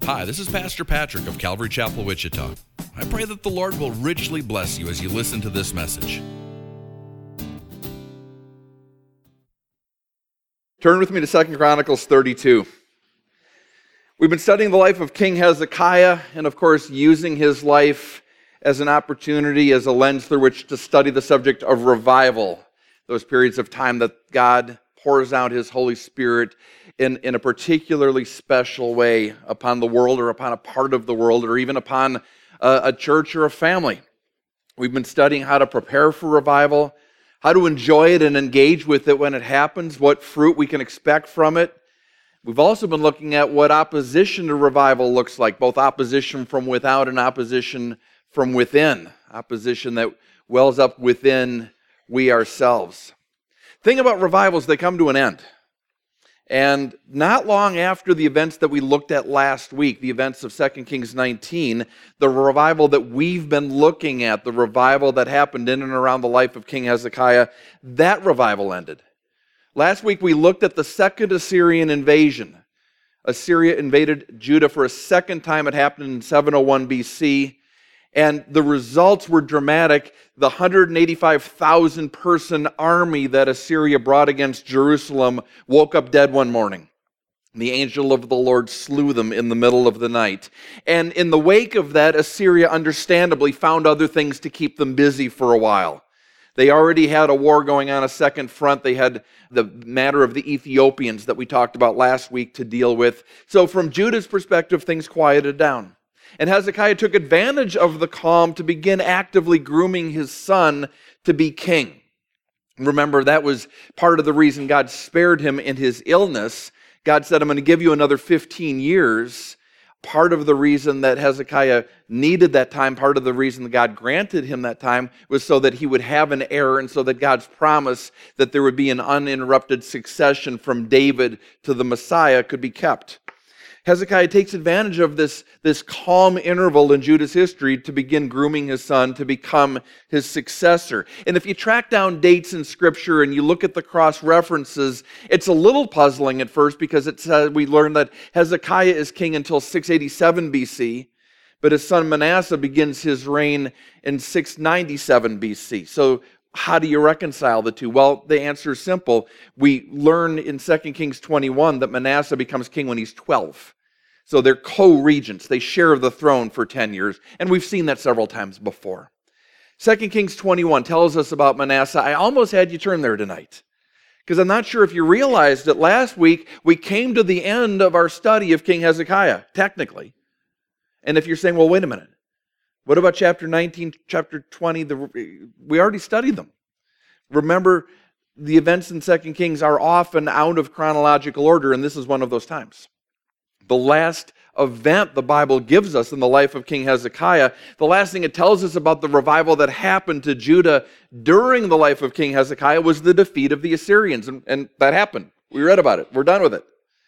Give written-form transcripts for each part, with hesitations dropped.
Hi, this is Pastor Patrick of Calvary Chapel, Wichita. I pray that the Lord will richly bless you as you listen to this message. Turn with me to 2 Chronicles 32. We've been studying the life of King Hezekiah, and of course using his life as an opportunity, as a lens through which to study the subject of revival. Those periods of time that God pours out His Holy Spirit in a particularly special way upon the world, or upon a part of the world, or even upon a church or a family. We've been studying how to prepare for revival, how to enjoy it and engage with it when it happens, what fruit we can expect from it. We've also been looking at what opposition to revival looks like, both opposition from without and opposition from within, opposition that wells up within we ourselves. Thing about revivals, they come to an end. And not long after the events that we looked at last week, the events of 2 Kings 19, the revival that we've been looking at, the revival that happened in and around the life of King Hezekiah, that revival ended. Last week we looked at the second Assyrian invasion. Assyria invaded Judah for a second time. It happened in 701 BC. And the results were dramatic. The 185,000 person army that Assyria brought against Jerusalem woke up dead one morning. The angel of the Lord slew them in the middle of the night. And in the wake of that, Assyria understandably found other things to keep them busy for a while. They already had a war going on, a second front. They had the matter of the Ethiopians that we talked about last week to deal with. So from Judah's perspective, things quieted down. And Hezekiah took advantage of the calm to begin actively grooming his son to be king. Remember, that was part of the reason God spared him in his illness. God said, I'm going to give you another 15 years. Part of the reason that Hezekiah needed that time, part of the reason that God granted him that time, was so that he would have an heir, and so that God's promise that there would be an uninterrupted succession from David to the Messiah could be kept. Hezekiah takes advantage of this calm interval in Judah's history to begin grooming his son to become his successor. And if you track down dates in Scripture and you look at the cross references, it's a little puzzling at first, because it says, we learn that Hezekiah is king until 687 BC, but his son Manasseh begins his reign in 697 BC. So how do you reconcile the two? Well, the answer is simple. We learn in 2 Kings 21 that Manasseh becomes king when he's 12. So they're co-regents. They share the throne for 10 years. And we've seen that several times before. 2 Kings 21 tells us about Manasseh. I almost had you turn there tonight, because I'm not sure if you realized that last week we came to the end of our study of King Hezekiah, technically. And if you're saying, well, wait a minute. What about chapter 19, chapter 20? We already studied them. Remember, the events in 2 Kings are often out of chronological order, and this is one of those times. The last event the Bible gives us in the life of King Hezekiah, the last thing it tells us about the revival that happened to Judah during the life of King Hezekiah was the defeat of the Assyrians. And that happened. We read about it. We're done with it.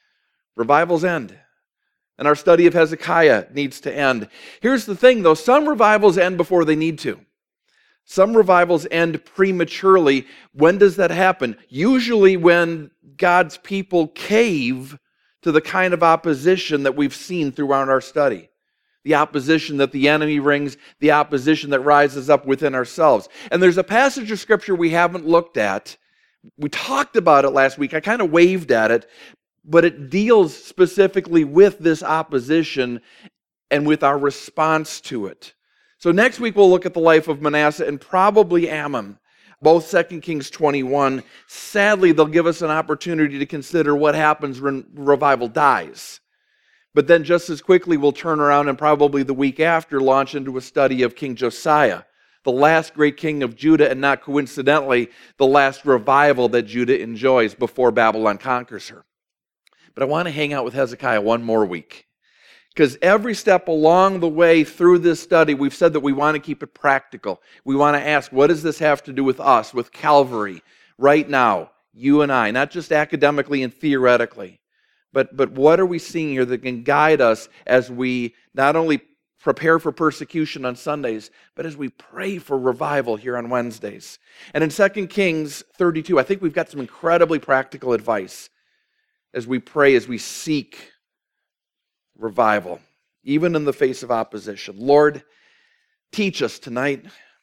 Revivals end. And our study of Hezekiah needs to end. Here's the thing, though. Some revivals end before they need to. Some revivals end prematurely. When does that happen? Usually when God's people cave to the kind of opposition that we've seen throughout our study. The opposition that the enemy brings, the opposition that rises up within ourselves. And there's a passage of Scripture we haven't looked at. We talked about it last week. I kind of waved at it, but it deals specifically with this opposition and with our response to it. So next week we'll look at the life of Manasseh and probably Ammon. Both 2 Kings 21. Sadly, they'll give us an opportunity to consider what happens when revival dies. But then just as quickly, we'll turn around and probably the week after launch into a study of King Josiah, the last great king of Judah, and not coincidentally, the last revival that Judah enjoys before Babylon conquers her. But I want to hang out with Hezekiah one more week, because every step along the way through this study, we've said that we want to keep it practical. We want to ask, what does this have to do with us, with Calvary, right now, you and I, not just academically and theoretically, but what are we seeing here that can guide us as we not only prepare for persecution on Sundays, but as we pray for revival here on Wednesdays. And in 2 Kings 32, I think we've got some incredibly practical advice as we pray, as we seek revival. even in the face of opposition. Lord, teach us tonight.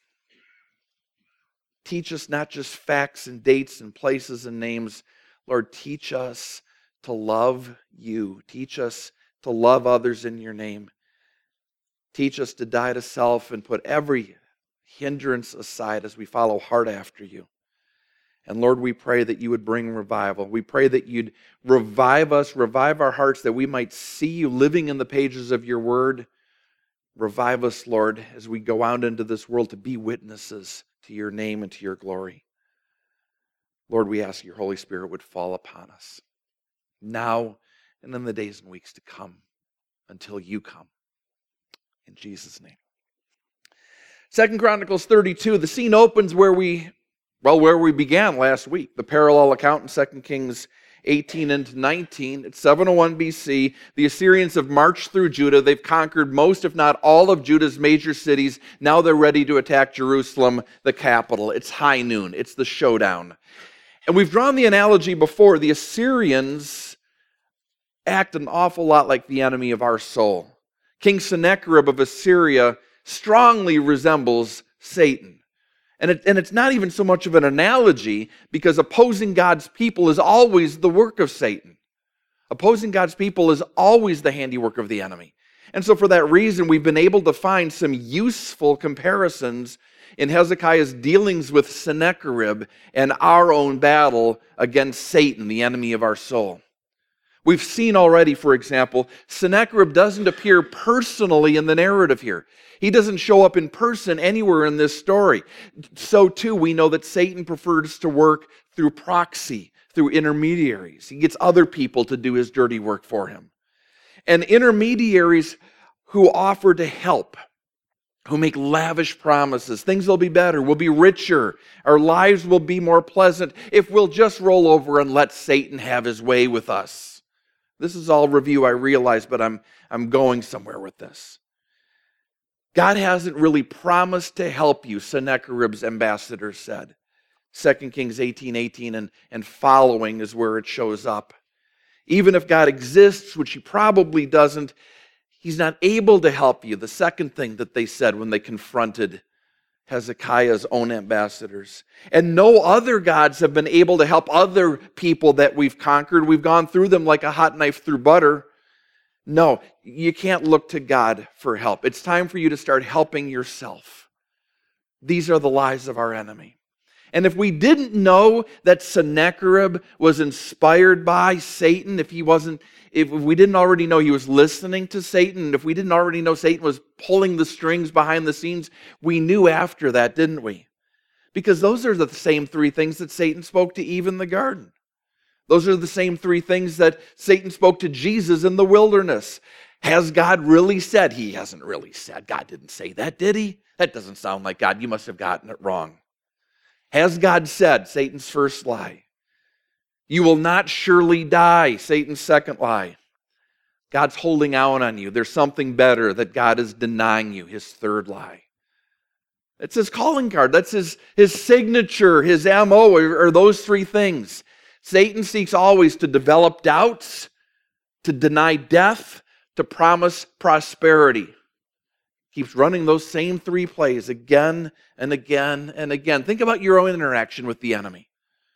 Teach us not just facts and dates and places and names. Lord, teach us to love you. Teach us to love others in your name. Teach us to die to self and put every hindrance aside as we follow hard after you. And Lord, we pray that you would bring revival. We pray that you'd revive us, revive our hearts, that we might see you living in the pages of your word. Revive us, Lord, as we go out into this world to be witnesses to your name and to your glory. Lord, we ask your Holy Spirit would fall upon us now and in the days and weeks to come until you come. In Jesus' name. 2 Chronicles 32, the scene opens where we began last week, the parallel account in 2 Kings 18 and 19. It's 701 BC. The Assyrians have marched through Judah. They've conquered most, if not all, of Judah's major cities. Now they're ready to attack Jerusalem, the capital. It's high noon. It's the showdown. And we've drawn the analogy before. The Assyrians act an awful lot like the enemy of our soul. King Sennacherib of Assyria strongly resembles Satan. And it's not even so much of an analogy, because opposing God's people is always the work of Satan. Opposing God's people is always the handiwork of the enemy. And so for that reason, we've been able to find some useful comparisons in Hezekiah's dealings with Sennacherib and our own battle against Satan, the enemy of our soul. We've seen already, for example, Sennacherib doesn't appear personally in the narrative here. He doesn't show up in person anywhere in this story. So too, we know that Satan prefers to work through proxy, through intermediaries. He gets other people to do his dirty work for him. And intermediaries who offer to help, who make lavish promises. Things will be better, we'll be richer, our lives will be more pleasant if we'll just roll over and let Satan have his way with us. This is all review, I realize, but I'm going somewhere with this. God hasn't really promised to help you, Sennacherib's ambassadors said. 2 Kings 18:18 and following is where it shows up. Even if God exists, which he probably doesn't, he's not able to help you. The second thing that they said when they confronted Hezekiah's own ambassadors. And no other gods have been able to help other people that we've conquered. We've gone through them like a hot knife through butter. No, you can't look to God for help. It's time for you to start helping yourself. These are the lies of our enemy. And if we didn't know that Sennacherib was inspired by Satan, if we didn't already know he was listening to Satan, if we didn't already know Satan was pulling the strings behind the scenes, we knew after that, didn't we? Because those are the same three things that Satan spoke to Eve in the garden. Those are the same three things that Satan spoke to Jesus in the wilderness. Has God really said? He hasn't really said. God didn't say that, did he? That doesn't sound like God. You must have gotten it wrong. Has God said? Satan's first lie. You will not surely die. Satan's second lie. God's holding out on you. There's something better that God is denying you. His third lie. It's his calling card. That's his signature, his MO, are those three things. Satan seeks always to develop doubts, to deny death, to promise prosperity. Keeps running those same three plays again and again and again. Think about your own interaction with the enemy.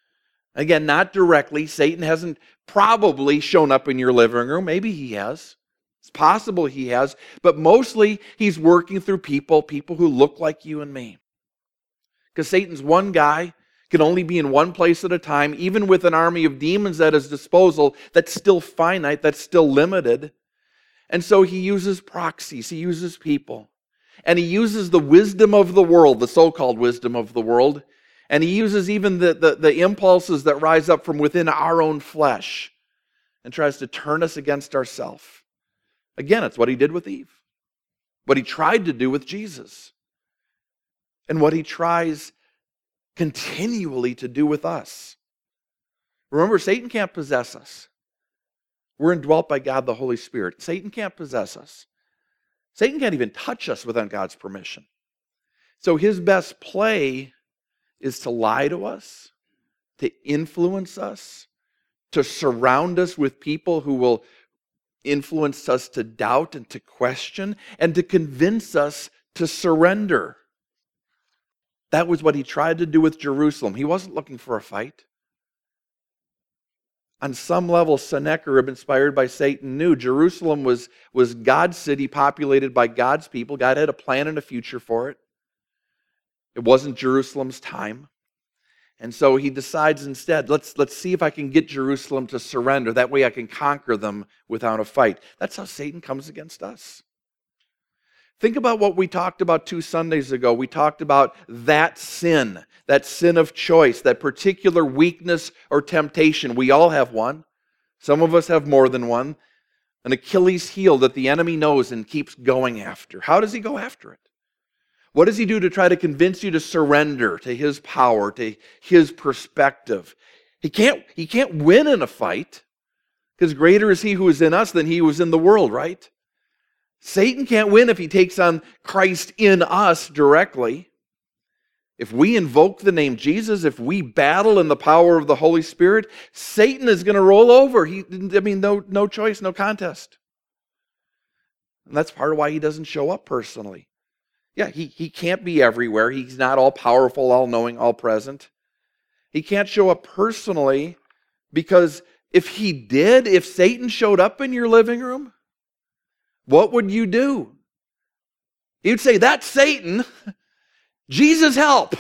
Again, not directly. Satan hasn't probably shown up in your living room. Maybe he has. It's possible he has. But mostly he's working through people who look like you and me. Because Satan's one guy, can only be in one place at a time, even with an army of demons at his disposal that's still finite, that's still limited. And so he uses proxies, he uses people. And he uses the wisdom of the world, the so-called wisdom of the world. And he uses even the impulses that rise up from within our own flesh and tries to turn us against ourselves. Again, it's what he did with Eve. What he tried to do with Jesus. And what he tries continually to do with us. Remember, Satan can't possess us. We're indwelt by God the Holy Spirit. Satan can't possess us. Satan can't even touch us without God's permission. So his best play is to lie to us, to influence us, to surround us with people who will influenced us to doubt and to question and to convince us to surrender. That was what he tried to do with Jerusalem. He wasn't looking for a fight. On some level, Sennacherib, inspired by Satan, knew Jerusalem was God's city, populated by God's people. God had a plan and a future for it. It wasn't Jerusalem's time. And so he decides instead, let's see if I can get Jerusalem to surrender. That way I can conquer them without a fight. That's how Satan comes against us. Think about what we talked about 2 Sundays ago. We talked about that sin of choice, that particular weakness or temptation. We all have one. Some of us have more than one. An Achilles heel that the enemy knows and keeps going after. How does he go after it? What does he do to try to convince you to surrender to his power, to his perspective? He can't win in a fight, because greater is he who is in us than he who is in the world, right? Satan can't win if he takes on Christ in us directly. If we invoke the name Jesus, if we battle in the power of the Holy Spirit, Satan is going to roll over. No choice, no contest. And that's part of why he doesn't show up personally. Yeah, he can't be everywhere. He's not all powerful, all knowing, all present. He can't show up personally because if Satan showed up in your living room, what would you do? You'd say, that's Satan. Jesus, help.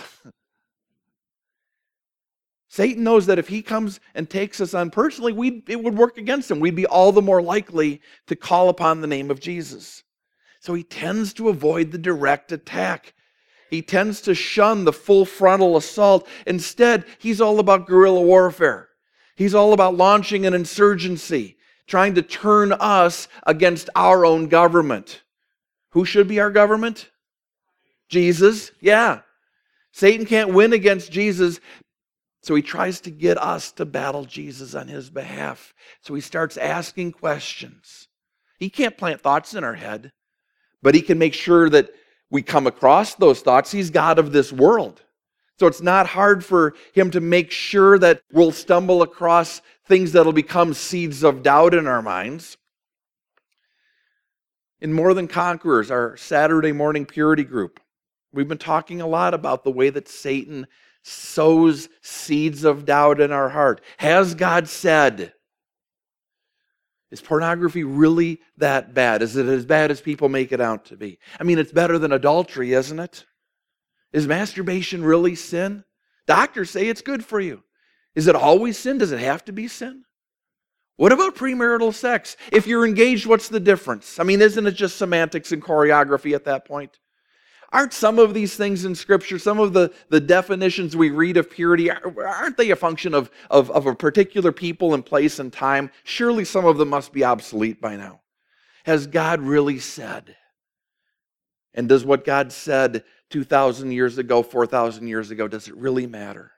Satan knows that if he comes and takes us on personally, it would work against him. We'd be all the more likely to call upon the name of Jesus. So he tends to avoid the direct attack. He tends to shun the full frontal assault. Instead, he's all about guerrilla warfare. He's all about launching an insurgency, trying to turn us against our own government. Who should be our government? Jesus. Yeah. Satan can't win against Jesus, so he tries to get us to battle Jesus on his behalf. So he starts asking questions. He can't plant thoughts in our head, but he can make sure that we come across those thoughts. He's God of this world. So it's not hard for him to make sure that we'll stumble across things that'll become seeds of doubt in our minds. In More Than Conquerors, our Saturday morning purity group, we've been talking a lot about the way that Satan sows seeds of doubt in our heart. Has God said? Is pornography really that bad? Is it as bad as people make it out to be? I mean, it's better than adultery, isn't it? Is masturbation really sin? Doctors say it's good for you. Is it always sin? Does it have to be sin? What about premarital sex? If you're engaged, what's the difference? I mean, isn't it just semantics and choreography at that point? Aren't some of these things in Scripture, some of the definitions we read of purity, aren't they a function of a particular people and place and time? Surely some of them must be obsolete by now. Has God really said? And does what God said 2,000 years ago, 4,000 years ago, does it really matter?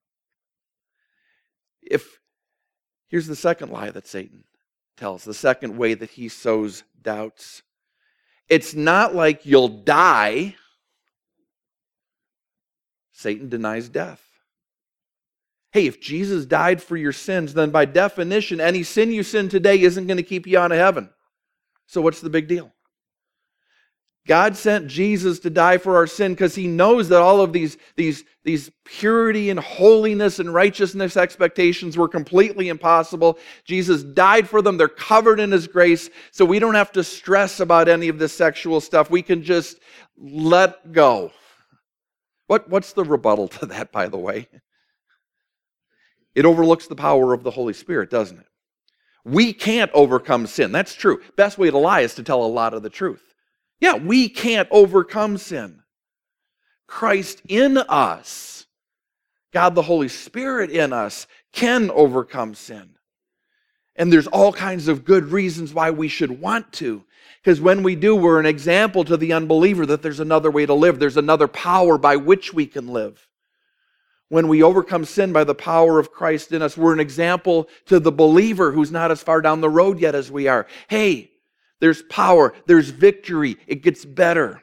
Here's the second lie that Satan tells, the second way that he sows doubts. It's not like you'll die. Satan denies death. Hey, if Jesus died for your sins, then by definition, any sin you sin today isn't going to keep you out of heaven. So what's the big deal? God sent Jesus to die for our sin because he knows that all of these purity and holiness and righteousness expectations were completely impossible. Jesus died for them. They're covered in his grace, so we don't have to stress about any of this sexual stuff. We can just let go. What's the rebuttal to that, by the way? It overlooks the power of the Holy Spirit, doesn't it? We can't overcome sin. That's true. Best way to lie is to tell a lot of the truth. Yeah, we can't overcome sin. Christ in us, God the Holy Spirit in us, can overcome sin. And there's all kinds of good reasons why we should want to. Because when we do, we're an example to the unbeliever that there's another way to live. There's another power by which we can live. When we overcome sin by the power of Christ in us, we're an example to the believer who's not as far down the road yet as we are. Hey, there's power, there's victory, it gets better.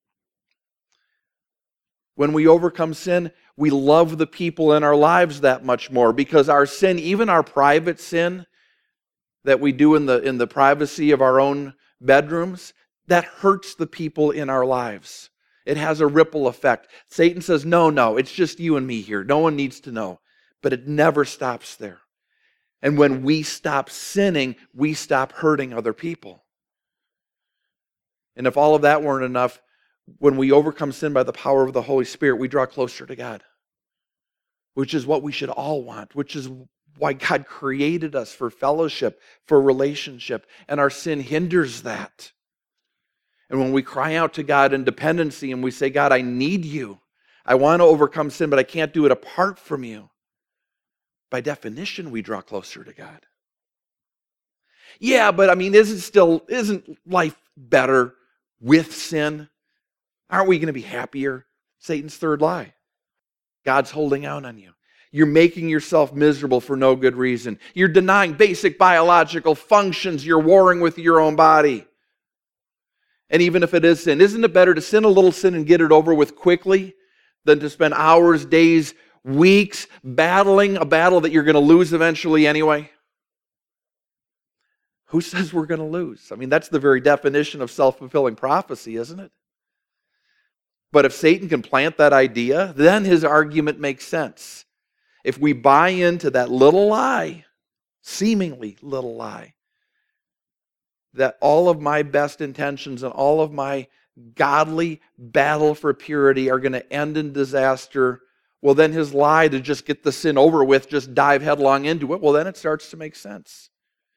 When we overcome sin, we love the people in our lives that much more because our sin, even our private sin, that we do in the privacy of our own bedrooms, that hurts the people in our lives. It has a ripple effect. Satan says, no, it's just you and me here. No one needs to know. But it never stops there. And when we stop sinning, we stop hurting other people. And if all of that weren't enough, when we overcome sin by the power of the Holy Spirit, we draw closer to God, which is what we should all want, which is why God created us for fellowship, for relationship, and our sin hinders that. And when we cry out to God in dependency and we say, God, I need you. I want to overcome sin, but I can't do it apart from you. By definition, we draw closer to God. Yeah, but isn't life better with sin? Aren't we going to be happier? Satan's third lie. God's holding out on you. You're making yourself miserable for no good reason. You're denying basic biological functions. You're warring with your own body. And even if it is sin, isn't it better to sin a little sin and get it over with quickly than to spend hours, days, weeks battling a battle that you're going to lose eventually anyway? Who says we're going to lose? That's the very definition of self-fulfilling prophecy, isn't it? But if Satan can plant that idea, then his argument makes sense. If we buy into that little lie, seemingly little lie, that all of my best intentions and all of my godly battle for purity are going to end in disaster, well, then his lie to just get the sin over with, just dive headlong into it, well, then it starts to make sense.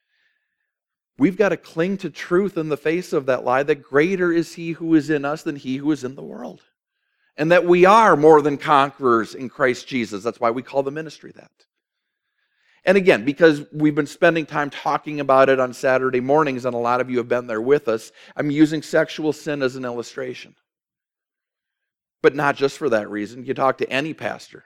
We've got to cling to truth in the face of that lie, that greater is he who is in us than he who is in the world. And that we are more than conquerors in Christ Jesus. That's why we call the ministry that. And again, because we've been spending time talking about it on Saturday mornings, and a lot of you have been there with us, I'm using sexual sin as an illustration. But not just for that reason. You talk to any pastor.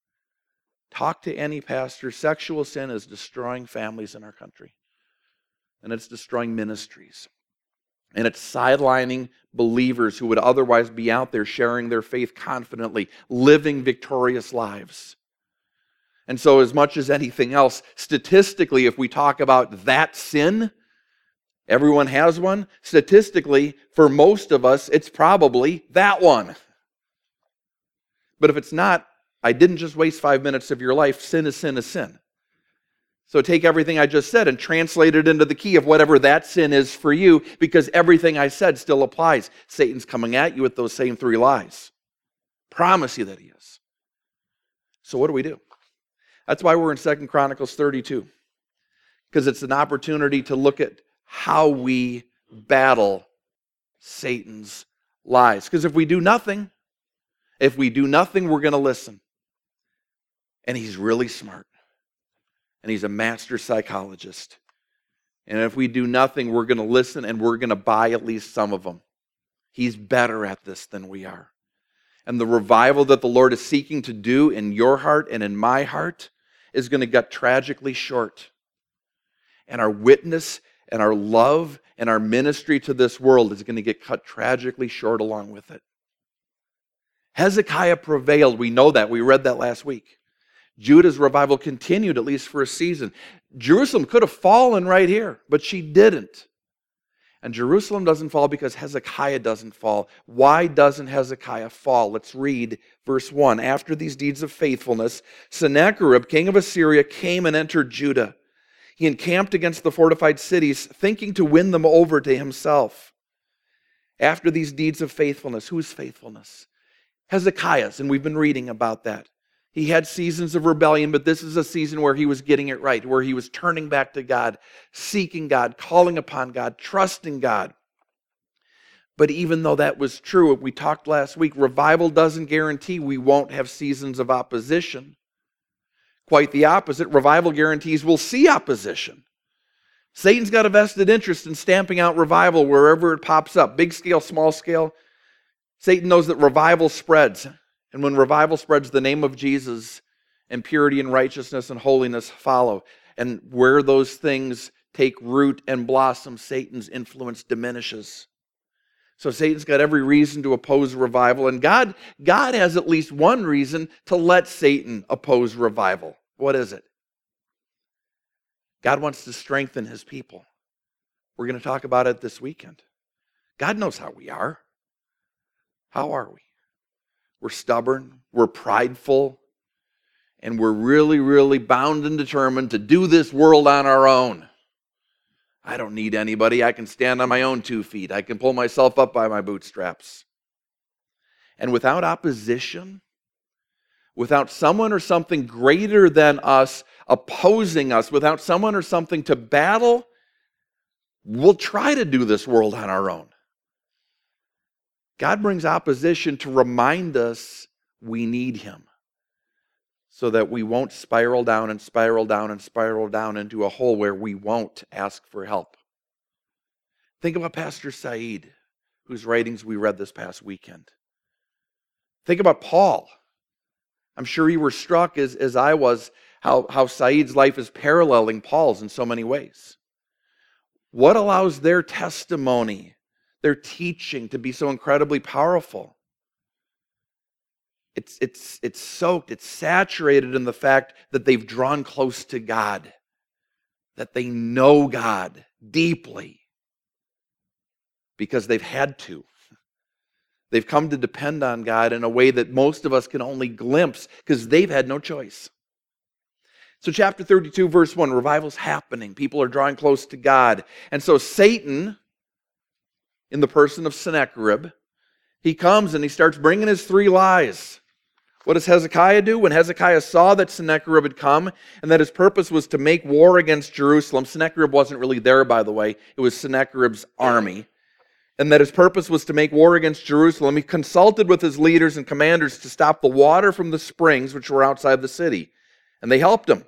Talk to any pastor. Sexual sin is destroying families in our country. And it's destroying ministries. And it's sidelining believers who would otherwise be out there sharing their faith confidently, living victorious lives. And so as much as anything else, statistically, if we talk about that sin, everyone has one. Statistically, for most of us, it's probably that one. But if it's not, I didn't just waste 5 minutes of your life. Sin is sin is sin. So take everything I just said and translate it into the key of whatever that sin is for you, because everything I said still applies. Satan's coming at you with those same 3 lies. Promise you that he is. So what do? That's why we're in 2 Chronicles 32. Because it's an opportunity to look at how we battle Satan's lies. Because if we do nothing, we're going to listen. And he's really smart. And he's a master psychologist. And if we do nothing, we're going to listen and we're going to buy at least some of them. He's better at this than we are. And the revival that the Lord is seeking to do in your heart and in my heart is going to get tragically short. And our witness and our love and our ministry to this world is going to get cut tragically short along with it. Hezekiah prevailed. We know that. We read that last week. Judah's revival continued, at least for a season. Jerusalem could have fallen right here, but she didn't. And Jerusalem doesn't fall because Hezekiah doesn't fall. Why doesn't Hezekiah fall? Let's read verse 1. After these deeds of faithfulness, Sennacherib, king of Assyria, came and entered Judah. He encamped against the fortified cities, thinking to win them over to himself. After these deeds of faithfulness, whose faithfulness? Hezekiah's, and we've been reading about that. He had seasons of rebellion, but this is a season where he was getting it right, where he was turning back to God, seeking God, calling upon God, trusting God. But even though that was true, we talked last week, revival doesn't guarantee we won't have seasons of opposition. Quite the opposite. Revival guarantees we'll see opposition. Satan's got a vested interest in stamping out revival wherever it pops up, big scale, small scale. Satan knows that revival spreads. And when revival spreads, the name of Jesus and purity and righteousness and holiness follow. And where those things take root and blossom, Satan's influence diminishes. So Satan's got every reason to oppose revival. And God has at least one reason to let Satan oppose revival. What is it? God wants to strengthen his people. We're going to talk about it this weekend. God knows how we are. How are we? We're stubborn, we're prideful, and we're really, really bound and determined to do this world on our own. I don't need anybody. I can stand on my own 2 feet. I can pull myself up by my bootstraps. And without opposition, without someone or something greater than us opposing us, without someone or something to battle, we'll try to do this world on our own. God brings opposition to remind us we need him so that we won't spiral down and spiral down and spiral down into a hole where we won't ask for help. Think about Pastor Said, whose writings we read this past weekend. Think about Paul. I'm sure you were struck, as I was, how Said's life is paralleling Paul's in so many ways. What allows their testimony, their teaching to be so incredibly powerful? It's soaked, it's saturated in the fact that they've drawn close to God, that they know God deeply because they've had to. They've come to depend on God in a way that most of us can only glimpse because they've had no choice. So chapter 32, verse 1, revival's happening. People are drawing close to God. And so Satan, in the person of Sennacherib, he comes and he starts bringing his 3 lies. What does Hezekiah do? When Hezekiah saw that Sennacherib had come and that his purpose was to make war against Jerusalem, Sennacherib wasn't really there, by the way. It was Sennacherib's army. And that his purpose was to make war against Jerusalem, he consulted with his leaders and commanders to stop the water from the springs which were outside the city. And they helped him.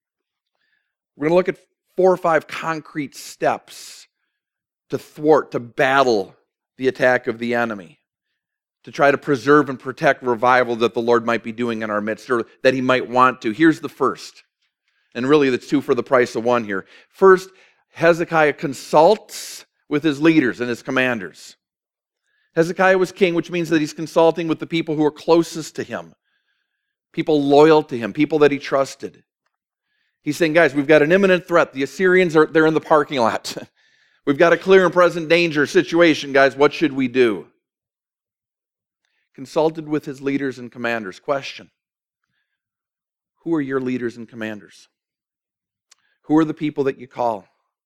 We're going to look at 4 or 5 concrete steps to thwart, to battle the attack of the enemy, to try to preserve and protect revival that the Lord might be doing in our midst, or that he might want to. Here's the first. And really, that's 2 for the price of 1 here. First, Hezekiah consults with his leaders and his commanders. Hezekiah was king, which means that he's consulting with the people who are closest to him, people loyal to him, people that he trusted. He's saying, guys, we've got an imminent threat. The Assyrians they're in the parking lot. We've got a clear and present danger situation, guys. What should we do? Consulted with his leaders and commanders. Question: who are your leaders and commanders? Who are the people that you call?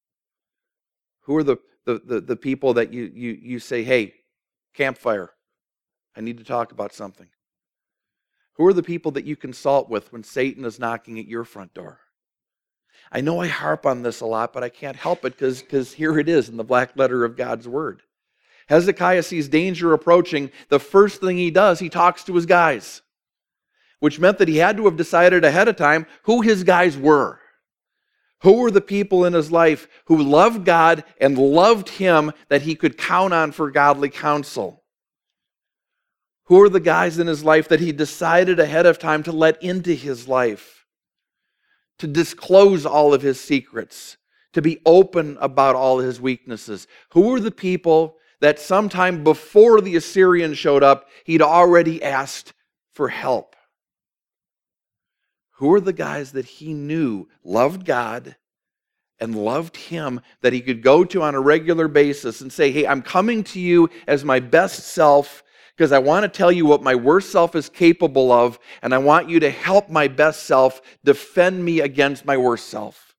Who are the people that you say, hey, campfire, I need to talk about something? Who are the people that you consult with when Satan is knocking at your front door? I know I harp on this a lot, but I can't help it because here it is in the black letter of God's word. Hezekiah sees danger approaching. The first thing he does, he talks to his guys, which meant that he had to have decided ahead of time who his guys were. Who were the people in his life who loved God and loved him that he could count on for godly counsel? Who are the guys in his life that he decided ahead of time to let into his life? To disclose all of his secrets, to be open about all his weaknesses. Who are the people that sometime before the Assyrians showed up, he'd already asked for help? Who are the guys that he knew loved God and loved him that he could go to on a regular basis and say, hey, I'm coming to you as my best self because I want to tell you what my worst self is capable of, and I want you to help my best self defend me against my worst self?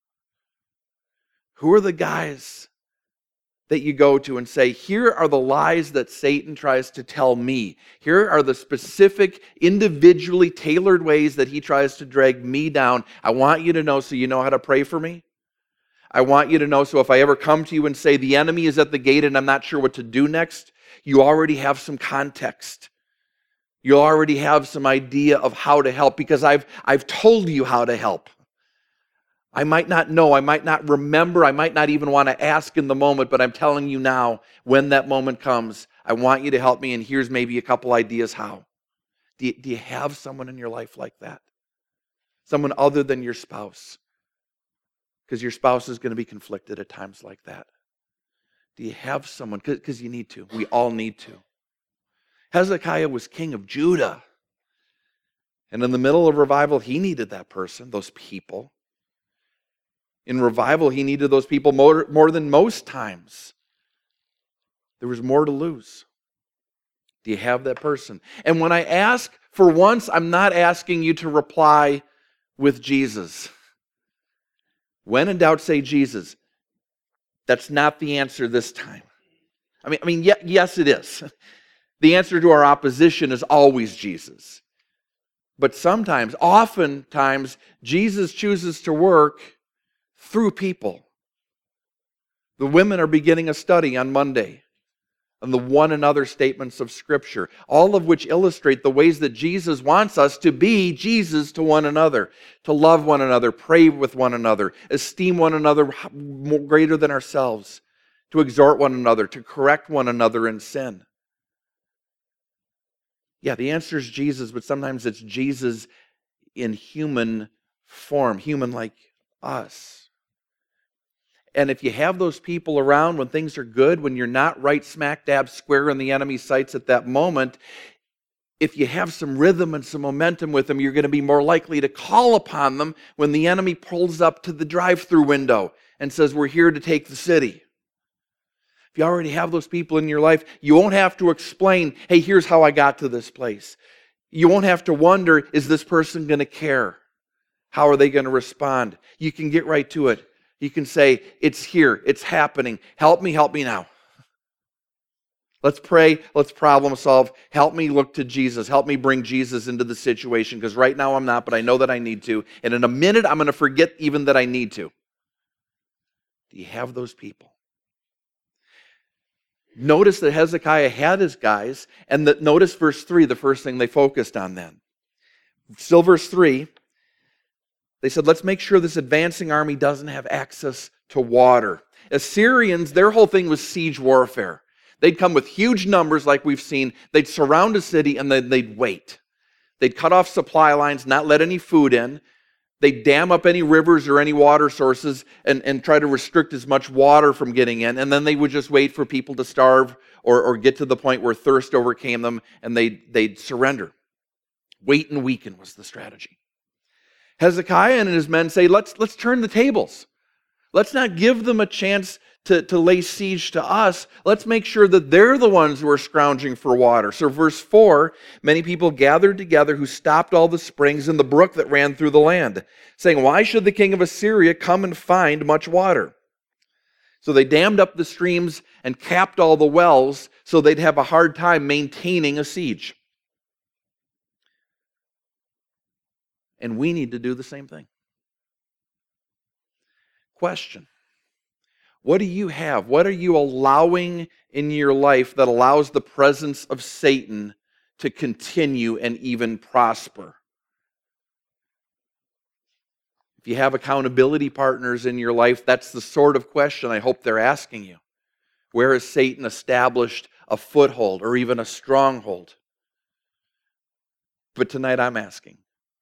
Who are the guys that you go to and say, here are the lies that Satan tries to tell me. Here are the specific, individually tailored ways that he tries to drag me down. I want you to know so you know how to pray for me. I want you to know so if I ever come to you and say the enemy is at the gate and I'm not sure what to do next, you already have some context. You already have some idea of how to help because I've told you how to help. I might not know, I might not remember, I might not even want to ask in the moment, but I'm telling you now, when that moment comes, I want you to help me, and here's maybe a couple ideas how. Do you have someone in your life like that? Someone other than your spouse? Because your spouse is going to be conflicted at times like that. Do you have someone? Because you need to. We all need to. Hezekiah was king of Judah. And in the middle of revival, he needed that person, those people. In revival, he needed those people more than most times. There was more to lose. Do you have that person? And when I ask, for once, I'm not asking you to reply with Jesus. When in doubt, say Jesus. That's not the answer this time. I mean, yes, it is. The answer to our opposition is always Jesus. But sometimes, oftentimes, Jesus chooses to work through people. The women are beginning a study on Monday on the one another statements of Scripture, all of which illustrate the ways that Jesus wants us to be Jesus to one another, to love one another, pray with one another, esteem one another more greater than ourselves, to exhort one another, to correct one another in sin. Yeah, the answer is Jesus, but sometimes it's Jesus in human form, human like us. And if you have those people around when things are good, when you're not right smack dab square in the enemy's sights at that moment, if you have some rhythm and some momentum with them, you're going to be more likely to call upon them when the enemy pulls up to the drive-through window and says, we're here to take the city. If you already have those people in your life, you won't have to explain, hey, here's how I got to this place. You won't have to wonder, is this person going to care? How are they going to respond? You can get right to it. You can say, it's here, it's happening. Help me now. Let's pray, let's problem solve. Help me look to Jesus. Help me bring Jesus into the situation, because right now I'm not, but I know that I need to. And in a minute, I'm going to forget even that I need to. Do you have those people? Notice that Hezekiah had his guys, and that notice verse 3, the first thing they focused on then. Still verse 3, they said, let's make sure this advancing army doesn't have access to water. Assyrians, their whole thing was siege warfare. They'd come with huge numbers like we've seen. They'd surround a city and then they'd wait. They'd cut off supply lines, not let any food in. They'd dam up any rivers or any water sources and try to restrict as much water from getting in. And then they would just wait for people to starve or get to the point where thirst overcame them and they'd surrender. Wait and weaken was the strategy. Hezekiah and his men say, let's turn the tables. Let's not give them a chance to lay siege to us. Let's make sure that they're the ones who are scrounging for water. So verse 4, many people gathered together who stopped all the springs in the brook that ran through the land, saying, why should the king of Assyria come and find much water? So they dammed up the streams and capped all the wells so they'd have a hard time maintaining a siege. And we need to do the same thing. Question. What do you have? What are you allowing in your life that allows the presence of Satan to continue and even prosper? If you have accountability partners in your life, that's the sort of question I hope they're asking you. Where has Satan established a foothold or even a stronghold? But tonight I'm asking,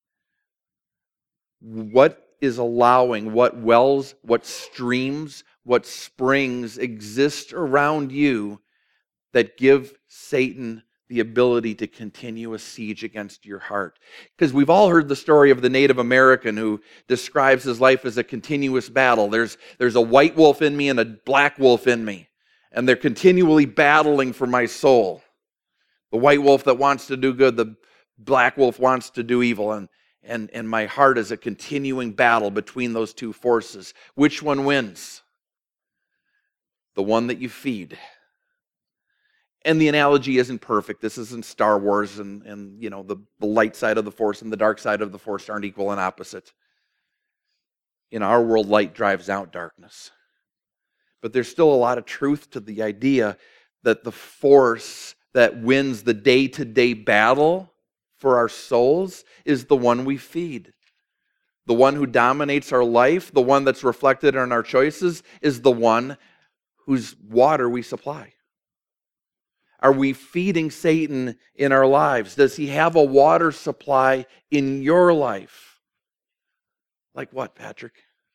what is allowing, what wells, what streams, what springs exist around you that give Satan the ability to continue a siege against your heart? Because we've all heard the story of the Native American who describes his life as a continuous battle. There's a white wolf in me and a black wolf in me, and they're continually battling for my soul. The white wolf that wants to do good, the black wolf wants to do evil, and my heart is a continuing battle between those two forces. Which one wins? The one that you feed. And the analogy isn't perfect. This isn't Star Wars and you know, the light side of the force and the dark side of the force aren't equal and opposite. In our world, light drives out darkness. But there's still a lot of truth to the idea that the force that wins the day-to-day battle for our souls is the one we feed. The one who dominates our life, the one that's reflected in our choices, is the one whose water we supply. Are we feeding Satan in our lives? Does he have a water supply in your life? Like what, Patrick?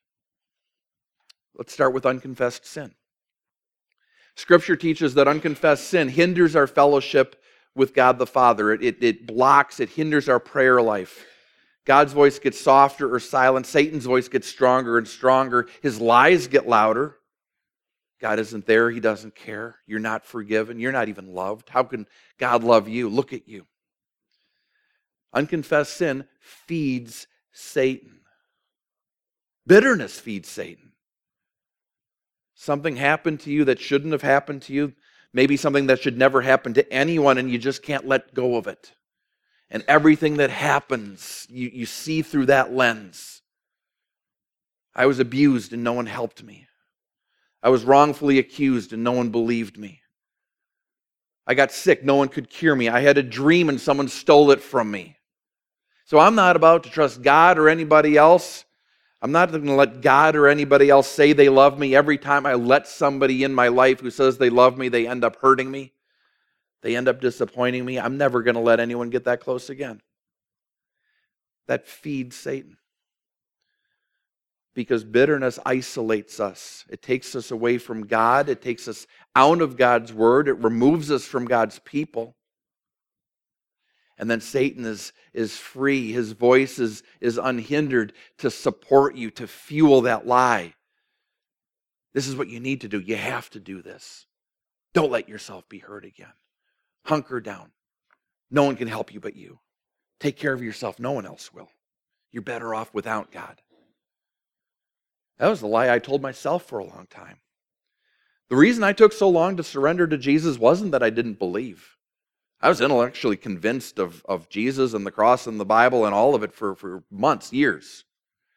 Let's start with unconfessed sin. Scripture teaches that unconfessed sin hinders our fellowship with God the Father. It blocks, it hinders our prayer life. God's voice gets softer or silent. Satan's voice gets stronger and stronger. His lies get louder. God isn't there. He doesn't care. You're not forgiven. You're not even loved. How can God love you? Look at you. Unconfessed sin feeds Satan. Bitterness feeds Satan. Something happened to you that shouldn't have happened to you. Maybe something that should never happen to anyone, and you just can't let go of it. And everything that happens, you see through that lens. I was abused and no one helped me. I was wrongfully accused and no one believed me. I got sick, no one could cure me. I had a dream and someone stole it from me. So I'm not about to trust God or anybody else. I'm not going to let God or anybody else say they love me. Every time I let somebody in my life who says they love me, they end up hurting me. They end up disappointing me. I'm never going to let anyone get that close again. That feeds Satan. Because bitterness isolates us. It takes us away from God. It takes us out of God's word. It removes us from God's people. And then Satan is free. His voice is unhindered to support you, to fuel that lie. This is what you need to do. You have to do this. Don't let yourself be hurt again. Hunker down. No one can help you but you. Take care of yourself. No one else will. You're better off without God. That was the lie I told myself for a long time. The reason I took so long to surrender to Jesus wasn't that I didn't believe. I was intellectually convinced of Jesus and the cross and the Bible and all of it for months, years.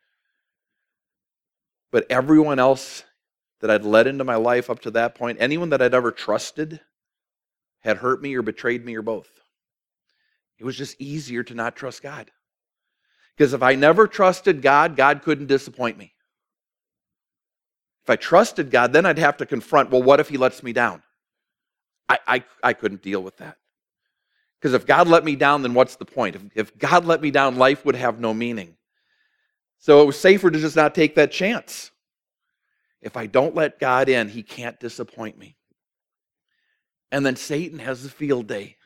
But everyone else that I'd let into my life up to that point, anyone that I'd ever trusted, had hurt me or betrayed me or both. It was just easier to not trust God. Because if I never trusted God, God couldn't disappoint me. If I trusted God, then I'd have to confront, well, what if He lets me down? I couldn't deal with that. Because if God let me down, then what's the point? If God let me down, life would have no meaning. So it was safer to just not take that chance. If I don't let God in, He can't disappoint me. And then Satan has the field day.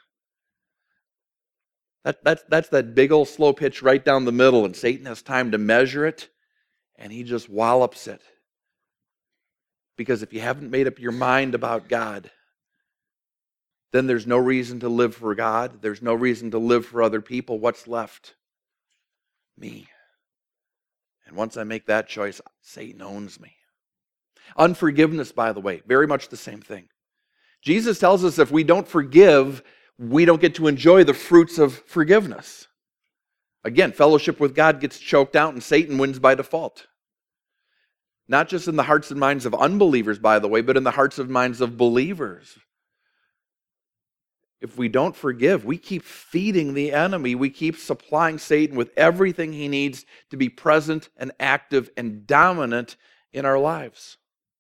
That's that big old slow pitch right down the middle, and Satan has time to measure it, and he just wallops it. Because if you haven't made up your mind about God, then there's no reason to live for God. There's no reason to live for other people. What's left? Me. And once I make that choice, Satan owns me. Unforgiveness, by the way, very much the same thing. Jesus tells us if we don't forgive, we don't get to enjoy the fruits of forgiveness. Again, fellowship with God gets choked out and Satan wins by default. Not just in the hearts and minds of unbelievers, by the way, but in the hearts and minds of believers. If we don't forgive, we keep feeding the enemy. We keep supplying Satan with everything he needs to be present and active and dominant in our lives.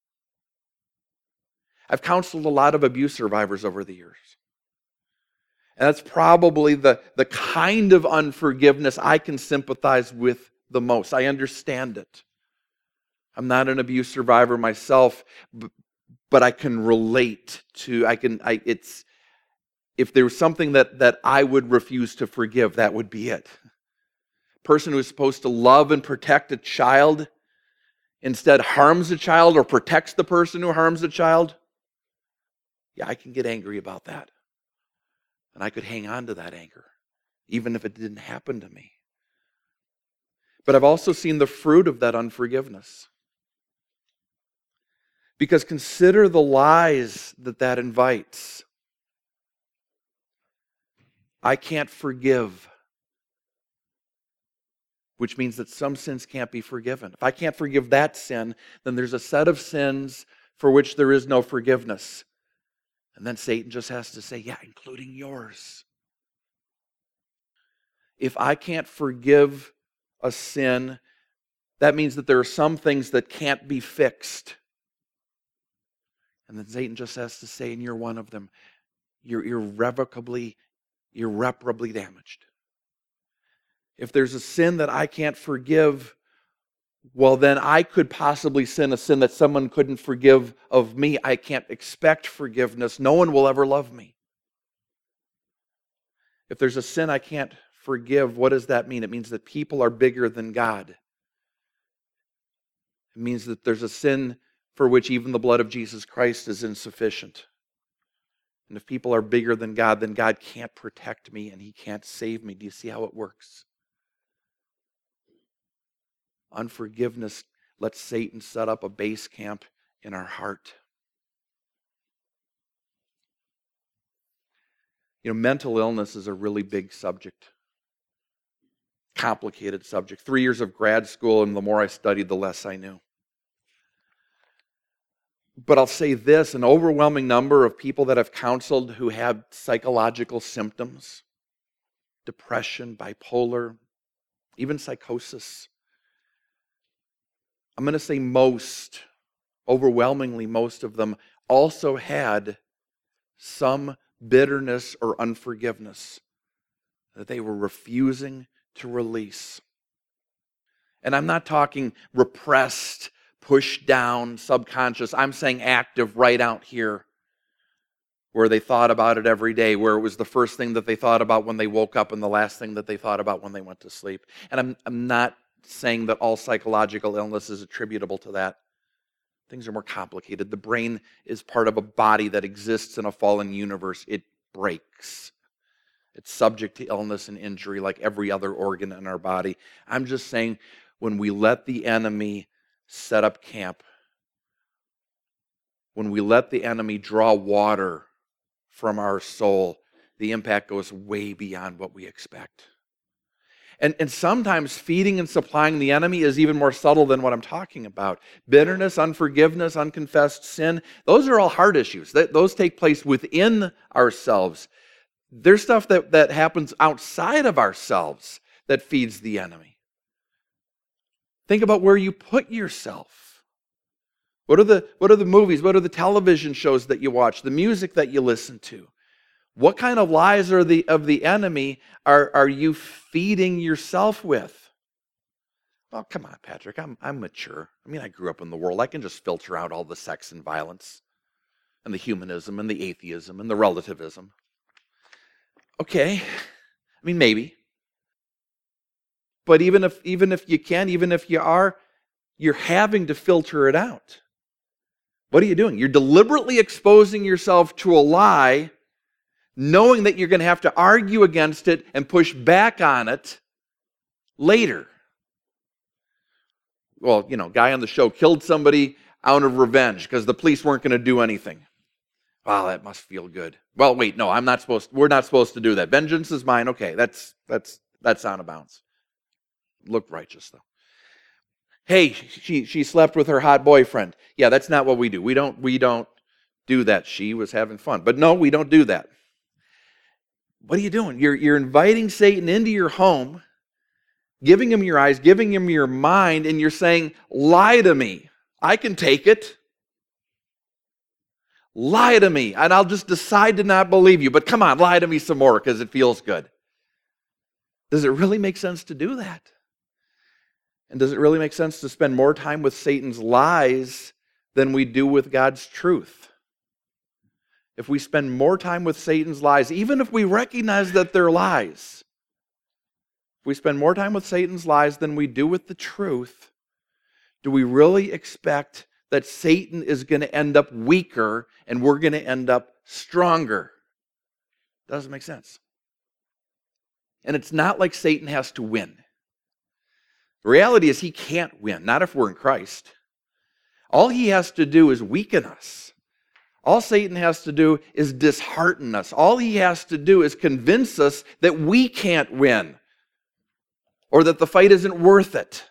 I've counseled a lot of abuse survivors over the years. And that's probably the kind of unforgiveness I can sympathize with the most. I understand it. I'm not an abuse survivor myself, but I can relate to, if there was something that I would refuse to forgive, that would be it. A person who is supposed to love and protect a child instead harms a child or protects the person who harms a child. Yeah, I can get angry about that. And I could hang on to that anger, even if it didn't happen to me. But I've also seen the fruit of that unforgiveness. Because consider the lies that invites. I can't forgive, which means that some sins can't be forgiven. If I can't forgive that sin, then there's a set of sins for which there is no forgiveness. And then Satan just has to say, yeah, including yours. If I can't forgive a sin, that means that there are some things that can't be fixed. And then Satan just has to say, and you're one of them, you're irreparably damaged. If there's a sin that I can't forgive, well, then I could possibly sin a sin that someone couldn't forgive of me. I can't expect forgiveness. No one will ever love me. If there's a sin I can't forgive, what does that mean? It means that people are bigger than God. It means that there's a sin for which even the blood of Jesus Christ is insufficient. And if people are bigger than God, then God can't protect me and He can't save me. Do you see how it works? Unforgiveness lets Satan set up a base camp in our heart. Mental illness is a really big subject. Complicated subject. 3 years of grad school, and the more I studied, the less I knew. But I'll say this, an overwhelming number of people that I've counseled who have psychological symptoms, depression, bipolar, even psychosis, I'm going to say overwhelmingly most of them also had some bitterness or unforgiveness that they were refusing to release. And I'm not talking repressed, pushed down, subconscious. I'm saying active right out here, where they thought about it every day, where it was the first thing that they thought about when they woke up and the last thing that they thought about when they went to sleep. And I'm not saying that all psychological illness is attributable to that. Things are more complicated. The brain is part of a body that exists in a fallen universe. It breaks. It's subject to illness and injury like every other organ in our body. I'm just saying, when we let the enemy set up camp, when we let the enemy draw water from our soul, the impact goes way beyond what we expect. And sometimes feeding and supplying the enemy is even more subtle than what I'm talking about. Bitterness, unforgiveness, unconfessed sin, those are all heart issues. Those take place within ourselves. There's stuff that happens outside of ourselves that feeds the enemy. Think about where you put yourself. What are the movies? What are the television shows that you watch? The music that you listen to? What kind of lies of the enemy are you feeding yourself with? Oh, come on, Patrick. I'm mature. I grew up in the world. I can just filter out all the sex and violence and the humanism and the atheism and the relativism. Okay. Maybe. But even if you can, even if you are, you're having to filter it out. What are you doing? You're deliberately exposing yourself to a lie, knowing that you're going to have to argue against it and push back on it later. Well, guy on the show killed somebody out of revenge because the police weren't going to do anything. Wow, that must feel good. Well, wait, no, we're not supposed to do that. Vengeance is mine. Okay, that's out of bounds. Look righteous, though. Hey, she slept with her hot boyfriend. Yeah, that's not what we do. We don't do that. She was having fun. But no, we don't do that. What are you doing? You're inviting Satan into your home, giving him your eyes, giving him your mind, and you're saying, lie to me. I can take it. Lie to me, and I'll just decide to not believe you. But come on, lie to me some more because it feels good. Does it really make sense to do that? And does it really make sense to spend more time with Satan's lies than we do with God's truth? If we spend more time with Satan's lies, even if we recognize that they're lies, if we spend more time with Satan's lies than we do with the truth, do we really expect that Satan is going to end up weaker and we're going to end up stronger? Doesn't make sense. And it's not like Satan has to win. The reality is he can't win, not if we're in Christ. All he has to do is weaken us. All Satan has to do is dishearten us. All he has to do is convince us that we can't win or that the fight isn't worth it.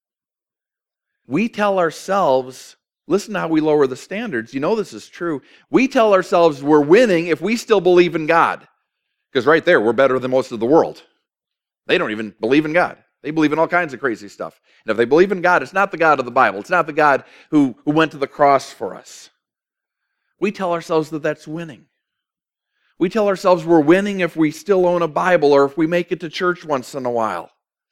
We tell ourselves, listen to how we lower the standards. You know this is true. We tell ourselves we're winning if we still believe in God. Because right there, we're better than most of the world. They don't even believe in God. They believe in all kinds of crazy stuff. And if they believe in God, it's not the God of the Bible. It's not the God who went to the cross for us. We tell ourselves that that's winning. We tell ourselves we're winning if we still own a Bible or if we make it to church once in a while.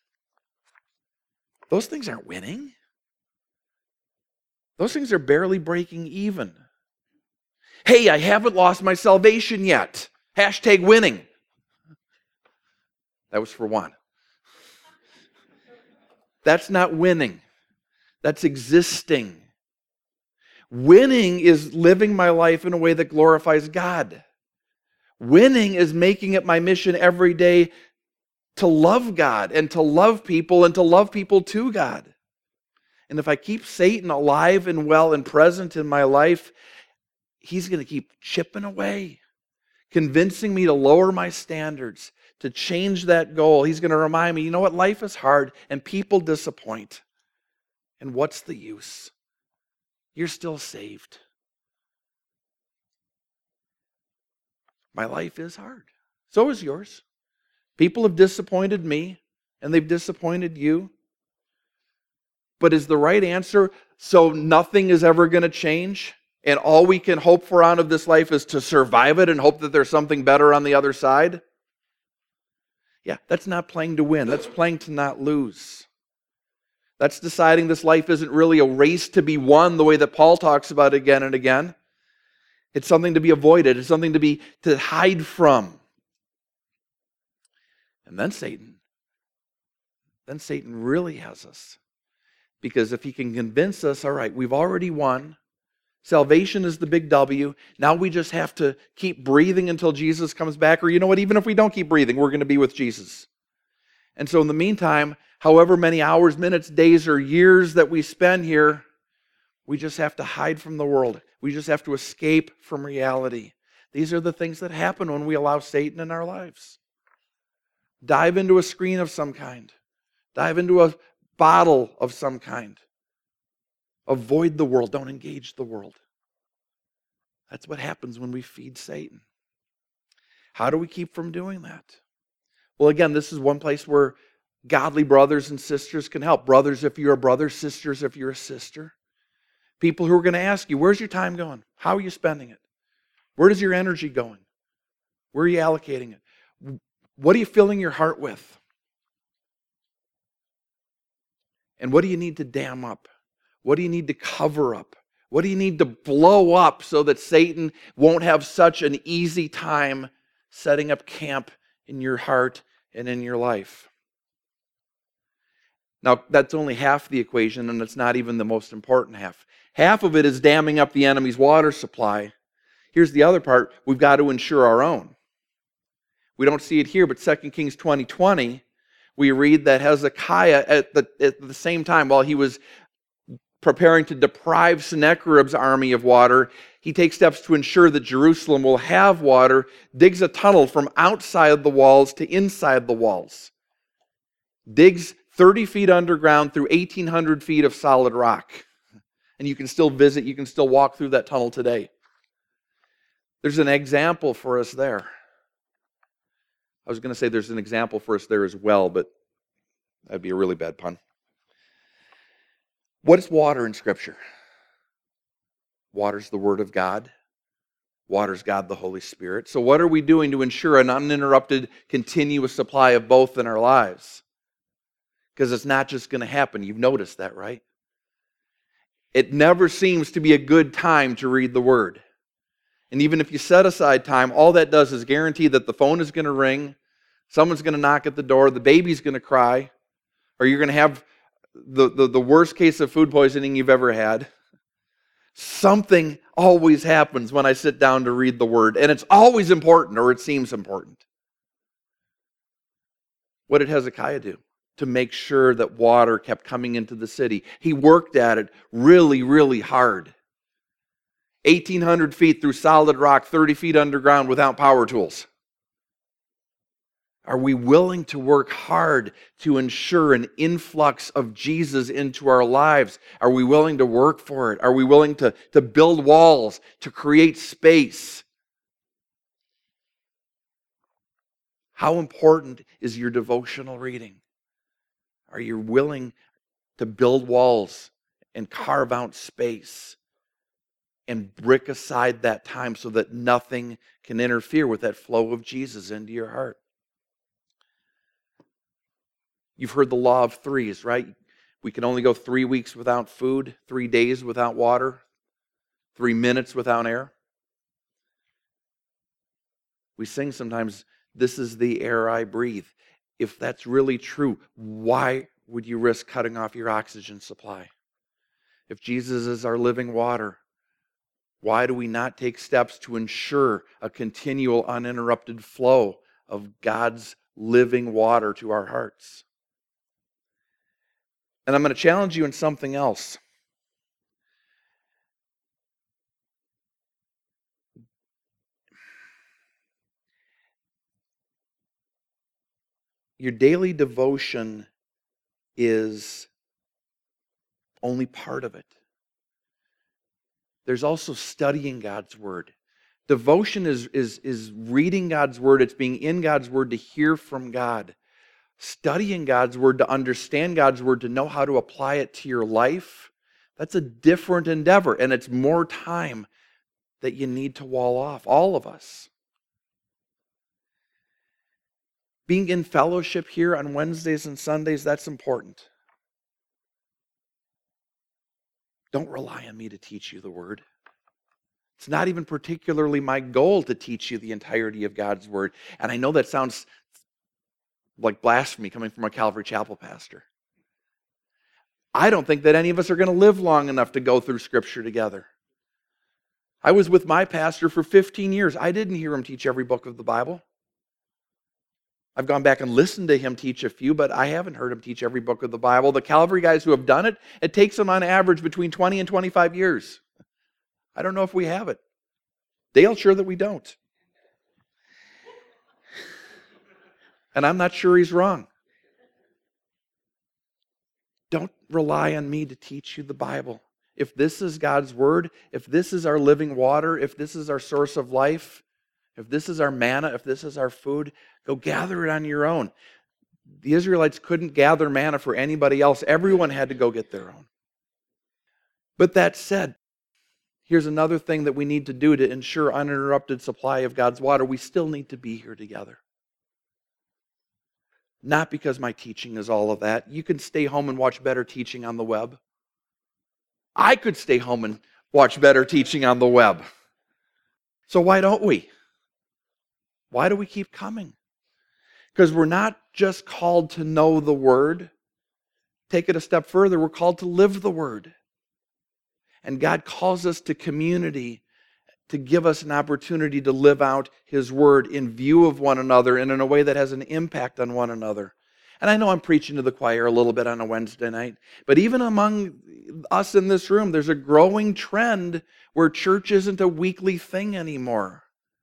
Those things aren't winning. Those things are barely breaking even. Hey, I haven't lost my salvation yet. # winning. That was for one. That's not winning. That's existing. Winning is living my life in a way that glorifies God. Winning is making it my mission every day to love God and to love people and to love people to God. And if I keep Satan alive and well and present in my life, he's going to keep chipping away, convincing me to lower my standards, to change that goal. He's going to remind me, you know what, life is hard and people disappoint. And what's the use? You're still saved. My life is hard. So is yours. People have disappointed me and they've disappointed you. But is the right answer so nothing is ever going to change? And all we can hope for out of this life is to survive it and hope that there's something better on the other side? Yeah, that's not playing to win. That's playing to not lose. That's deciding this life isn't really a race to be won the way that Paul talks about again and again. It's something to be avoided. It's something to hide from. And then Satan really has us. Because if he can convince us, all right, we've already won. Salvation is the big W. Now we just have to keep breathing until Jesus comes back. Or you know what, even if we don't keep breathing, we're going to be with Jesus. And so in the meantime, however many hours, minutes, days, or years that we spend here, we just have to hide from the world. We just have to escape from reality. These are the things that happen when we allow Satan in our lives. Dive into a screen of some kind. Dive into a bottle of some kind. Avoid the world. Don't engage the world. That's what happens when we feed Satan. How do we keep from doing that? Well, again, this is one place where godly brothers and sisters can help. Brothers if you're a brother, sisters if you're a sister. People who are going to ask you, where's your time going? How are you spending it? Where is your energy going? Where are you allocating it? What are you filling your heart with? And what do you need to dam up? What do you need to cover up? What do you need to blow up so that Satan won't have such an easy time setting up camp in your heart and in your life? Now, that's only half the equation, and it's not even the most important half. Half of it is damming up the enemy's water supply. Here's the other part. We've got to ensure our own. We don't see it here, but 2 Kings 20:20, we read that Hezekiah, at the same time, while he was preparing to deprive Sennacherib's army of water, he takes steps to ensure that Jerusalem will have water, digs a tunnel from outside the walls to inside the walls. Digs 30 feet underground through 1,800 feet of solid rock. And you can still visit, you can still walk through that tunnel today. There's an example for us there. I was going to say there's an example for us there as well, but that'd be a really bad pun. What is water in Scripture? Water's the Word of God. Water's God, the Holy Spirit. So what are we doing to ensure an uninterrupted, continuous supply of both in our lives? Because it's not just going to happen. You've noticed that, right? It never seems to be a good time to read the Word. And even if you set aside time, all that does is guarantee that the phone is going to ring, someone's going to knock at the door, the baby's going to cry, or you're going to have the worst case of food poisoning you've ever had. Something always happens when I sit down to read the Word, and it's always important, or it seems important. What did Hezekiah do to make sure that water kept coming into the city? He worked at it really, really hard. 1,800 feet through solid rock, 30 feet underground without power tools. Are we willing to work hard to ensure an influx of Jesus into our lives? Are we willing to work for it? Are we willing to build walls, to create space? How important is your devotional reading? Are you willing to build walls and carve out space and brick aside that time so that nothing can interfere with that flow of Jesus into your heart? You've heard the law of threes, right? We can only go 3 weeks without food, 3 days without water, 3 minutes without air. We sing sometimes, "This is the air I breathe." if that's really true, why would you risk cutting off your oxygen supply? If Jesus is our living water, why do we not take steps to ensure a continual, uninterrupted flow of God's living water to our hearts? And I'm going to challenge you in something else. Your daily devotion is only part of it. There's also studying God's Word. Devotion is reading God's Word. It's being in God's Word to hear from God. Studying God's Word, to understand God's Word, to know how to apply it to your life, that's a different endeavor, and it's more time that you need to wall off, all of us. Being in fellowship here on Wednesdays and Sundays, that's important. Don't rely on me to teach you the Word. It's not even particularly my goal to teach you the entirety of God's Word. And I know that sounds like blasphemy coming from a Calvary Chapel pastor. I don't think that any of us are going to live long enough to go through Scripture together. I was with my pastor for 15 years. I didn't hear him teach every book of the Bible. I've gone back and listened to him teach a few, but I haven't heard him teach every book of the Bible. The Calvary guys who have done it, it takes them on average between 20 and 25 years. I don't know if we have it. Dale's sure that we don't. And I'm not sure he's wrong. Don't rely on me to teach you the Bible. If this is God's Word, if this is our living water, if this is our source of life, if this is our manna, if this is our food, go gather it on your own. The Israelites couldn't gather manna for anybody else. Everyone had to go get their own. But that said, here's another thing that we need to do to ensure uninterrupted supply of God's water. We still need to be here together. Not because my teaching is all of that. You can stay home and watch better teaching on the web. I could stay home and watch better teaching on the web. So why don't we? Why do we keep coming? Because we're not just called to know the Word. Take it a step further, we're called to live the Word. And God calls us to community to give us an opportunity to live out His Word in view of one another and in a way that has an impact on one another. And I know I'm preaching to the choir a little bit on a Wednesday night, but even among us in this room, there's a growing trend where church isn't a weekly thing anymore.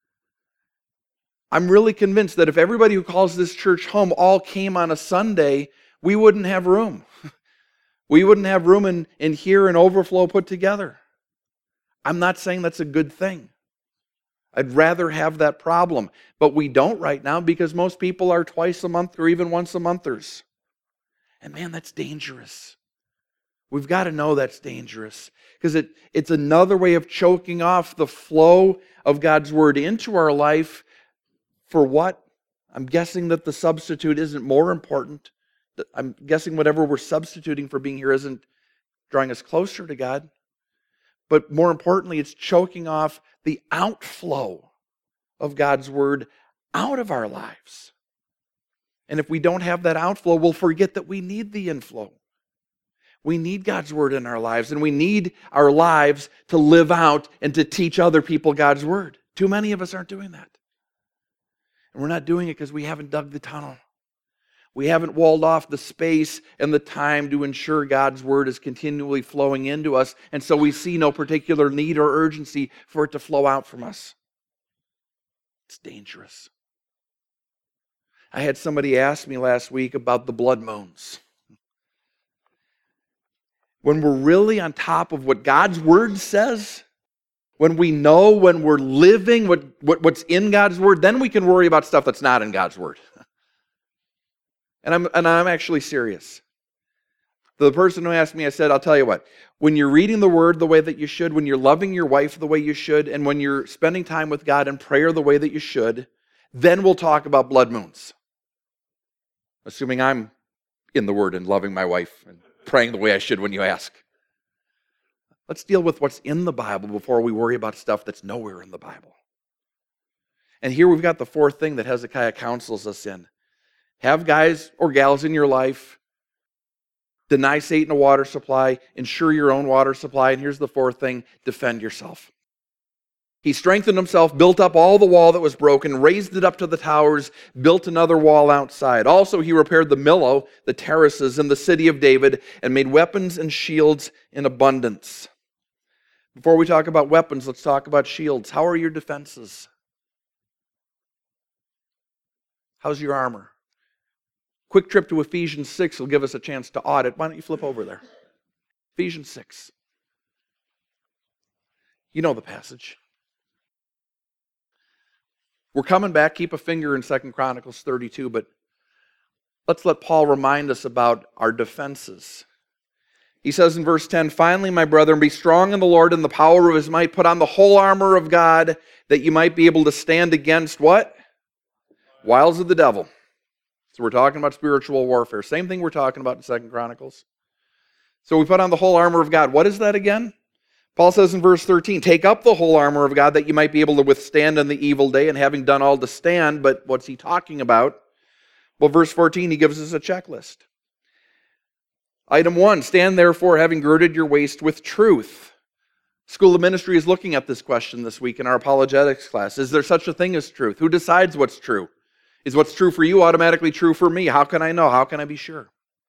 I'm really convinced that if everybody who calls this church home all came on a Sunday, we wouldn't have room. We wouldn't have room in here and overflow put together. I'm not saying that's a good thing. I'd rather have that problem. But we don't right now because most people are twice a month or even once a monthers. And man, that's dangerous. We've got to know that's dangerous because it's another way of choking off the flow of God's Word into our life. For what? I'm guessing that the substitute isn't more important. I'm guessing whatever we're substituting for being here isn't drawing us closer to God. But more importantly, it's choking off the outflow of God's Word out of our lives. And if we don't have that outflow, we'll forget that we need the inflow. We need God's Word in our lives, and we need our lives to live out and to teach other people God's Word. Too many of us aren't doing that. And we're not doing it because we haven't dug the tunnel. We haven't walled off the space and the time to ensure God's Word is continually flowing into us, and so we see no particular need or urgency for it to flow out from us. It's dangerous. I had somebody ask me last week about the blood moons. When we're really on top of what God's Word says, when we know, when we're living what's in God's Word, then we can worry about stuff that's not in God's Word. And I'm actually serious. The person who asked me, I said, I'll tell you what, when you're reading the Word the way that you should, when you're loving your wife the way you should, and when you're spending time with God in prayer the way that you should, then we'll talk about blood moons. Assuming I'm in the Word and loving my wife and praying the way I should when you ask. Let's deal with what's in the Bible before we worry about stuff that's nowhere in the Bible. And here we've got the fourth thing that Hezekiah counsels us in. Have guys or gals in your life. Deny Satan a water supply. Ensure your own water supply. And here's the fourth thing, defend yourself. He strengthened himself, built up all the wall that was broken, raised it up to the towers, built another wall outside. Also, he repaired the millow, the terraces in the city of David, and made weapons and shields in abundance. Before we talk about weapons, let's talk about shields. How are your defenses? How's your armor? Quick trip to Ephesians 6 will give us a chance to audit. Why don't you flip over there? Ephesians 6. You know the passage. We're coming back. Keep a finger in 2 Chronicles 32, but let's let Paul remind us about our defenses. He says in verse 10, "Finally, my brethren, be strong in the Lord and the power of his might. Put on the whole armor of God, that you might be able to stand against" what? "Wiles of the devil." So we're talking about spiritual warfare. Same thing we're talking about in 2 Chronicles. So we put on the whole armor of God. What is that again? Paul says in verse 13, "Take up the whole armor of God that you might be able to withstand in the evil day, and having done all to stand." But what's he talking about? Well, verse 14, he gives us a checklist. Item 1, "Stand therefore, having girded your waist with truth." School of Ministry is looking at this question this week in our apologetics class. Is there such a thing as truth? Who decides what's true? Is what's true for you automatically true for me? How can I know? How can I be sure?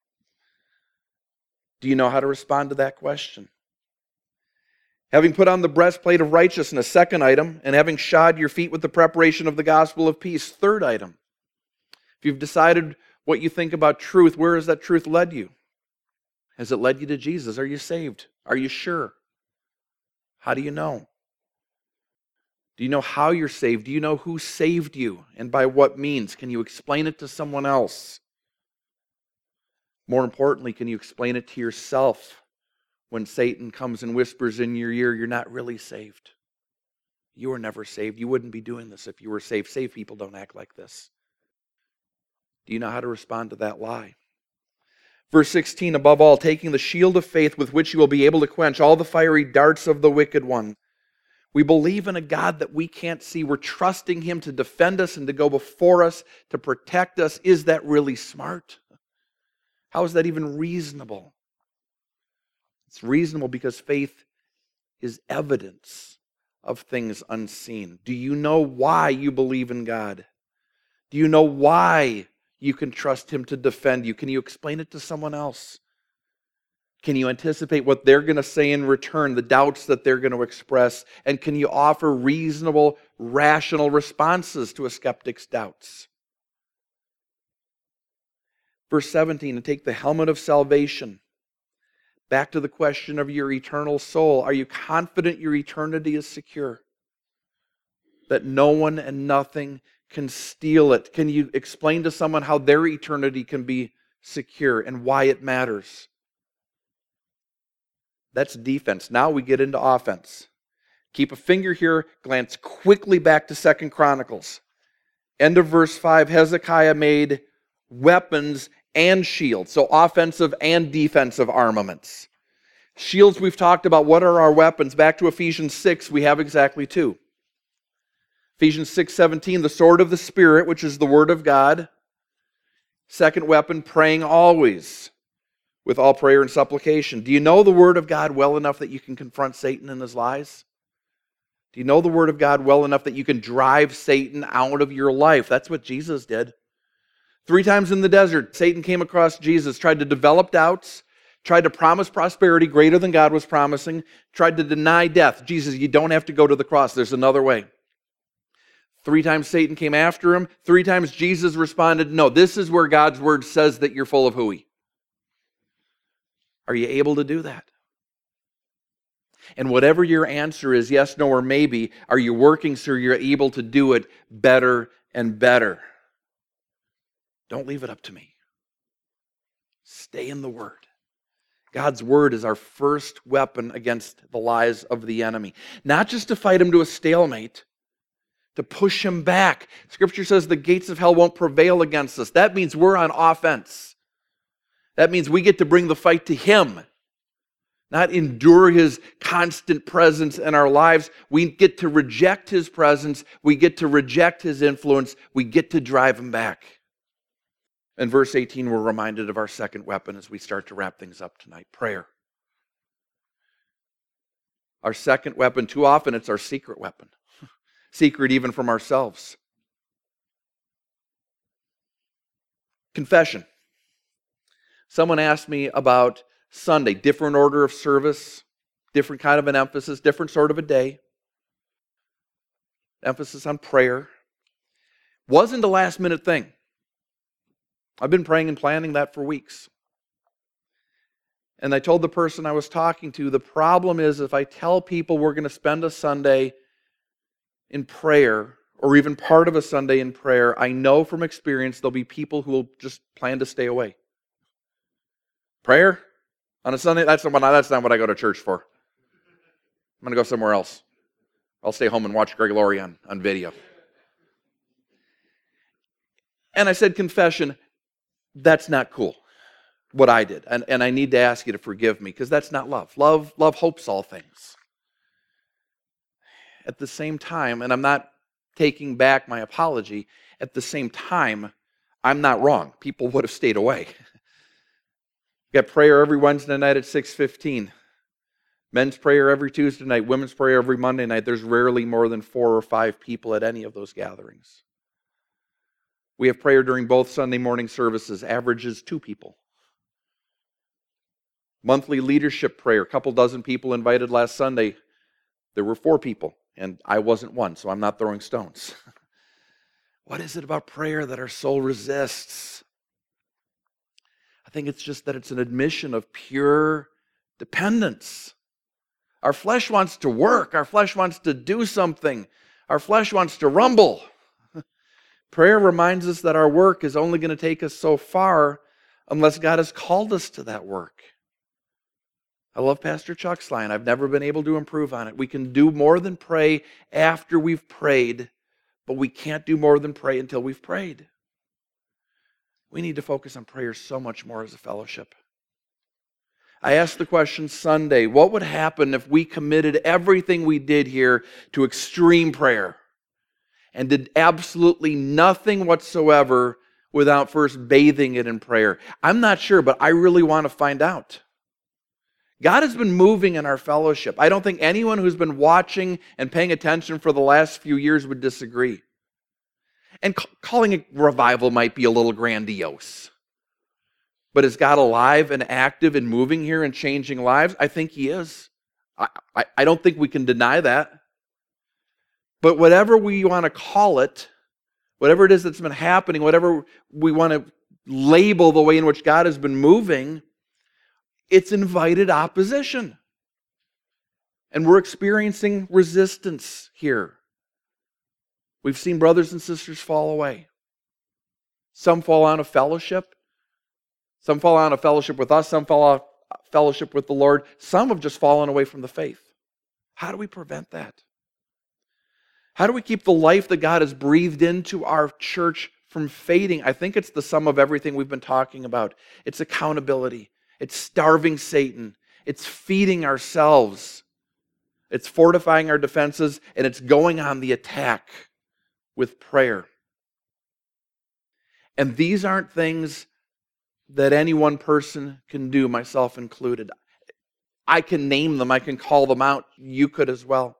Do you know how to respond to that question? Having put on the breastplate of righteousness, second item, and having shod your feet with the preparation of the gospel of peace, third item. If you've decided what you think about truth, where has that truth led you? Has it led you to Jesus? Are you saved? Are you sure? How do you know? Do you know how you're saved? Do you know who saved you and by what means? Can you explain it to someone else? More importantly, can you explain it to yourself? When Satan comes and whispers in your ear, you're not really saved. You were never saved. You wouldn't be doing this if you were saved. Saved people don't act like this. Do you know how to respond to that lie? Verse 16, "Above all, taking the shield of faith with which you will be able to quench all the fiery darts of the wicked one." We believe in a God that we can't see. We're trusting him to defend us and to go before us, to protect us. Is that really smart? How is that even reasonable? It's reasonable because faith is evidence of things unseen. Do you know why you believe in God? Do you know why you can trust him to defend you? Can you explain it to someone else? Can you anticipate what they're going to say in return, the doubts that they're going to express? And can you offer reasonable, rational responses to a skeptic's doubts? Verse 17, "And take the helmet of salvation." Back to the question of your eternal soul. Are you confident your eternity is secure? That no one and nothing can steal it? Can you explain to someone how their eternity can be secure and why it matters? That's defense. Now we get into offense. Keep a finger here, glance quickly back to 2 Chronicles. End of verse 5, Hezekiah made weapons and shields. So offensive and defensive armaments. Shields we've talked about. What are our weapons? Back to Ephesians 6, we have exactly two. Ephesians 6:17, the sword of the Spirit, which is the word of God. Second weapon, praying always with all prayer and supplication. Do you know the word of God well enough that you can confront Satan and his lies? Do you know the word of God well enough that you can drive Satan out of your life? That's what Jesus did. 3 times in the desert, Satan came across Jesus, tried to develop doubts, tried to promise prosperity greater than God was promising, tried to deny death. Jesus, you don't have to go to the cross. There's another way. 3 times Satan came after him. 3 times Jesus responded, no, this is where God's word says that you're full of hooey. Are you able to do that? And whatever your answer is, yes, no, or maybe, are you working so you're able to do it better and better? Don't leave it up to me. Stay in the Word. God's Word is our first weapon against the lies of the enemy. Not just to fight him to a stalemate, to push him back. Scripture says the gates of hell won't prevail against us. That means we're on offense. That means we get to bring the fight to him, not endure his constant presence in our lives. We get to reject his presence. We get to reject his influence. We get to drive him back. In verse 18, we're reminded of our second weapon as we start to wrap things up tonight, prayer. Our second weapon, too often it's our secret weapon. Secret even from ourselves. Confession. Someone asked me about Sunday, different order of service, different kind of an emphasis, different sort of a day. Emphasis on prayer. Wasn't a last minute thing. I've been praying and planning that for weeks. And I told the person I was talking to, the problem is if I tell people we're going to spend a Sunday in prayer, or even part of a Sunday in prayer, I know from experience there'll be people who will just plan to stay away. Prayer on a Sunday, that's not what I go to church for. I'm going to go somewhere else. I'll stay home and watch Greg Laurie on video. And I said, confession, that's not cool, what I did. And I need to ask you to forgive me, because that's not love. Love hopes all things. At the same time, and I'm not taking back my apology, at the same time, I'm not wrong. People would have stayed away. We got prayer every Wednesday night at 6:15. Men's prayer every Tuesday night, women's prayer every Monday night. There's rarely more than 4 or 5 people at any of those gatherings. We have prayer during both Sunday morning services, averages 2 people. Monthly leadership prayer, a couple dozen people invited last Sunday. There were 4 people, and I wasn't one, so I'm not throwing stones. What is it about prayer that our soul resists? I think it's just that it's an admission of pure dependence. Our flesh wants to work. Our flesh wants to do something. Our flesh wants to rumble. Prayer reminds us that our work is only going to take us so far unless God has called us to that work. I love Pastor Chuck's line. I've never been able to improve on it. We can do more than pray after we've prayed, but we can't do more than pray until we've prayed. We need to focus on prayer so much more as a fellowship. I asked the question Sunday, what would happen if we committed everything we did here to extreme prayer and did absolutely nothing whatsoever without first bathing it in prayer? I'm not sure, but I really want to find out. God has been moving in our fellowship. I don't think anyone who's been watching and paying attention for the last few years would disagree. And calling it revival might be a little grandiose. But is God alive and active and moving here and changing lives? I think He is. I don't think we can deny that. But whatever we want to call it, whatever it is that's been happening, whatever we want to label the way in which God has been moving, it's invited opposition. And we're experiencing resistance here. We've seen brothers and sisters fall away. Some fall out of fellowship. Some fall out of fellowship with us. Some fall out of fellowship with the Lord. Some have just fallen away from the faith. How do we prevent that? How do we keep the life that God has breathed into our church from fading? I think it's the sum of everything we've been talking about. It's accountability. It's starving Satan. It's feeding ourselves. It's fortifying our defenses, and it's going on the attack with prayer. And these aren't things that any one person can do, myself included. I can name them. I can call them out. You could as well.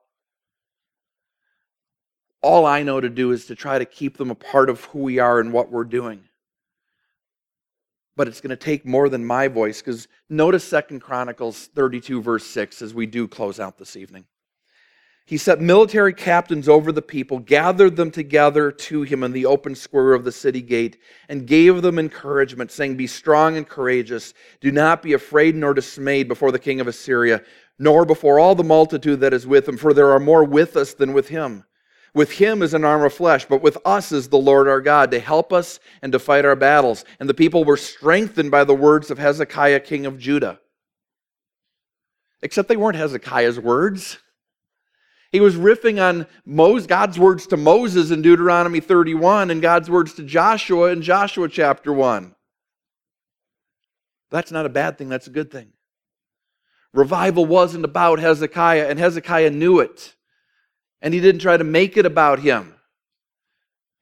All I know to do is to try to keep them a part of who we are and what we're doing. But it's going to take more than my voice, because notice 2 Chronicles 32 verse 6 as we do close out this evening. He set military captains over the people, gathered them together to him in the open square of the city gate, and gave them encouragement, saying, "Be strong and courageous. Do not be afraid nor dismayed before the king of Assyria, nor before all the multitude that is with him, for there are more with us than with him. With him is an arm of flesh, but with us is the Lord our God, to help us and to fight our battles." And the people were strengthened by the words of Hezekiah, king of Judah. Except they weren't Hezekiah's words. He was riffing on God's words to Moses in Deuteronomy 31 and God's words to Joshua in Joshua chapter 1. That's not a bad thing, that's a good thing. Revival wasn't about Hezekiah, and Hezekiah knew it. And he didn't try to make it about him.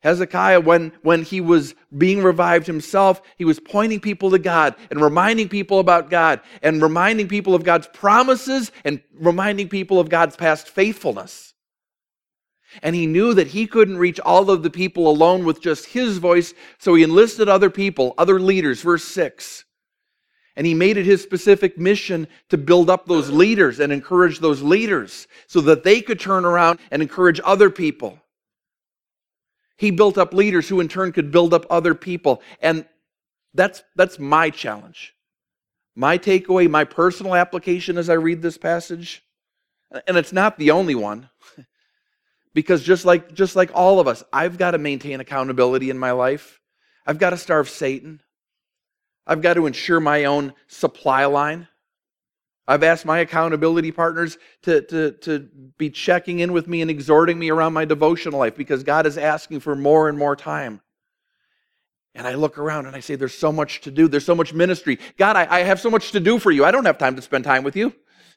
Hezekiah, when he was being revived himself, he was pointing people to God and reminding people about God and reminding people of God's promises and reminding people of God's past faithfulness. And he knew that he couldn't reach all of the people alone with just his voice, so he enlisted other people, other leaders, verse 6. And he made it his specific mission to build up those leaders and encourage those leaders so that they could turn around and encourage other people. He built up leaders who in turn could build up other people. And that's my challenge. My takeaway, my personal application as I read this passage. And it's not the only one. Because just like all of us, I've got to maintain accountability in my life. I've got to starve Satan. I've got to ensure my own supply line. I've asked my accountability partners to be checking in with me and exhorting me around my devotional life because God is asking for more and more time. And I look around and I say, there's so much to do. There's so much ministry. God, I have so much to do for you. I don't have time to spend time with you.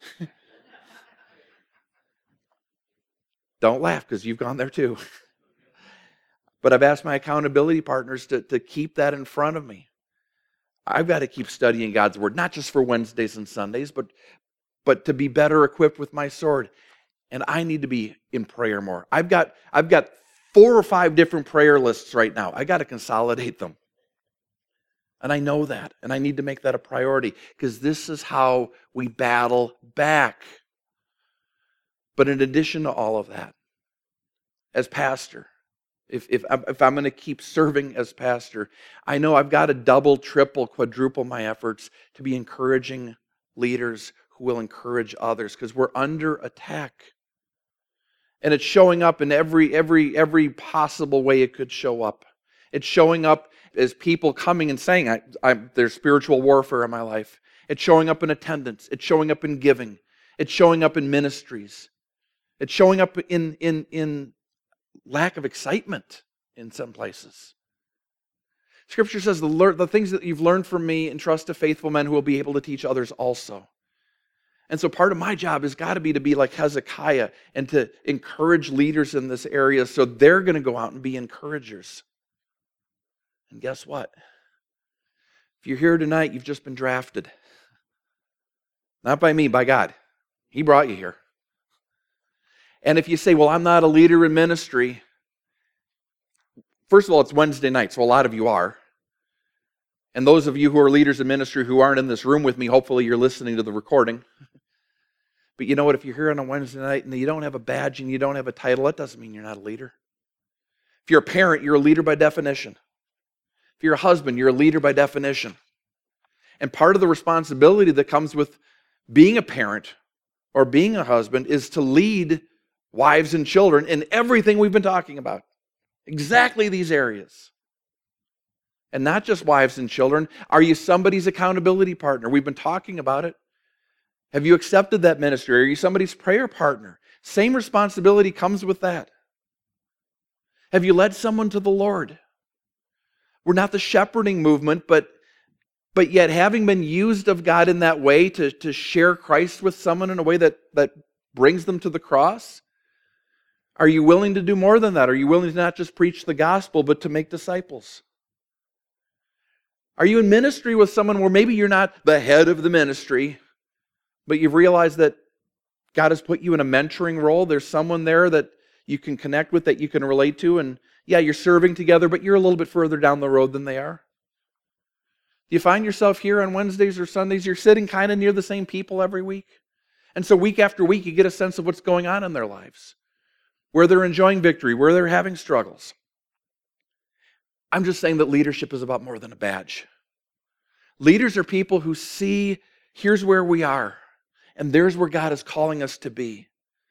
Don't laugh because you've gone there too. But I've asked my accountability partners to keep that in front of me. I've got to keep studying God's Word, not just for Wednesdays and Sundays, but to be better equipped with my sword. And I need to be in prayer more. I've got 4 or 5 different prayer lists right now. I got to consolidate them. And I know that. And I need to make that a priority because this is how we battle back. But in addition to all of that, as pastor, if I'm going to keep serving as pastor, I know I've got to double, triple, quadruple my efforts to be encouraging leaders who will encourage others because we're under attack. And it's showing up in every possible way it could show up. It's showing up as people coming and saying, there's spiritual warfare in my life. It's showing up in attendance. It's showing up in giving. It's showing up in ministries. It's showing up in lack of excitement in some places. Scripture says, the things that you've learned from me, entrust to faithful men who will be able to teach others also. And so part of my job has got to be like Hezekiah and to encourage leaders in this area so they're going to go out and be encouragers. And guess what? If you're here tonight, you've just been drafted. Not by me, by God. He brought you here. And if you say, well, I'm not a leader in ministry, first of all, it's Wednesday night, so a lot of you are. And those of you who are leaders in ministry who aren't in this room with me, hopefully you're listening to the recording. But you know what? If you're here on a Wednesday night and you don't have a badge and you don't have a title, that doesn't mean you're not a leader. If you're a parent, you're a leader by definition. If you're a husband, you're a leader by definition. And part of the responsibility that comes with being a parent or being a husband is to lead wives and children in everything we've been talking about. Exactly these areas. And not just wives and children. Are you somebody's accountability partner? We've been talking about it. Have you accepted that ministry? Are you somebody's prayer partner? Same responsibility comes with that. Have you led someone to the Lord? We're not the shepherding movement, but yet having been used of God in that way to share Christ with someone in a way that brings them to the cross, are you willing to do more than that? Are you willing to not just preach the gospel, but to make disciples? Are you in ministry with someone where maybe you're not the head of the ministry, but you've realized that God has put you in a mentoring role? There's someone there that you can connect with, that you can relate to, and yeah, you're serving together, but you're a little bit further down the road than they are. Do you find yourself here on Wednesdays or Sundays? You're sitting kind of near the same people every week. And so week after week, you get a sense of what's going on in their lives, where they're enjoying victory, where they're having struggles. I'm just saying that leadership is about more than a badge. Leaders are people who see, here's where we are, and there's where God is calling us to be.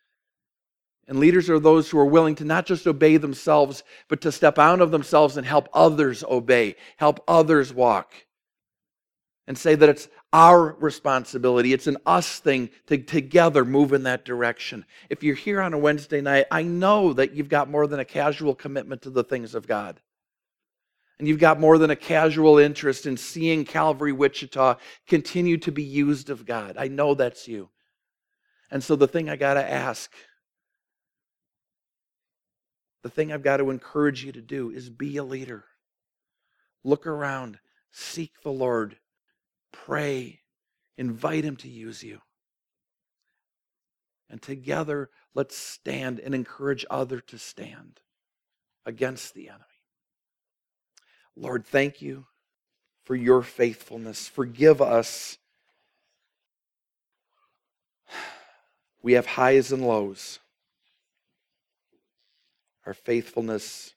And leaders are those who are willing to not just obey themselves, but to step out of themselves and help others obey, help others walk. And say that it's our responsibility, it's an us thing to together move in that direction. If you're here on a Wednesday night, I know that you've got more than a casual commitment to the things of God. And you've got more than a casual interest in seeing Calvary Wichita continue to be used of God. I know that's you. And so the thing I got to ask, the thing I've got to encourage you to do is be a leader. Look around, seek the Lord, pray, invite Him to use you. And together, let's stand and encourage others to stand against the enemy. Lord, thank you for your faithfulness. Forgive us. We have highs and lows. Our faithfulness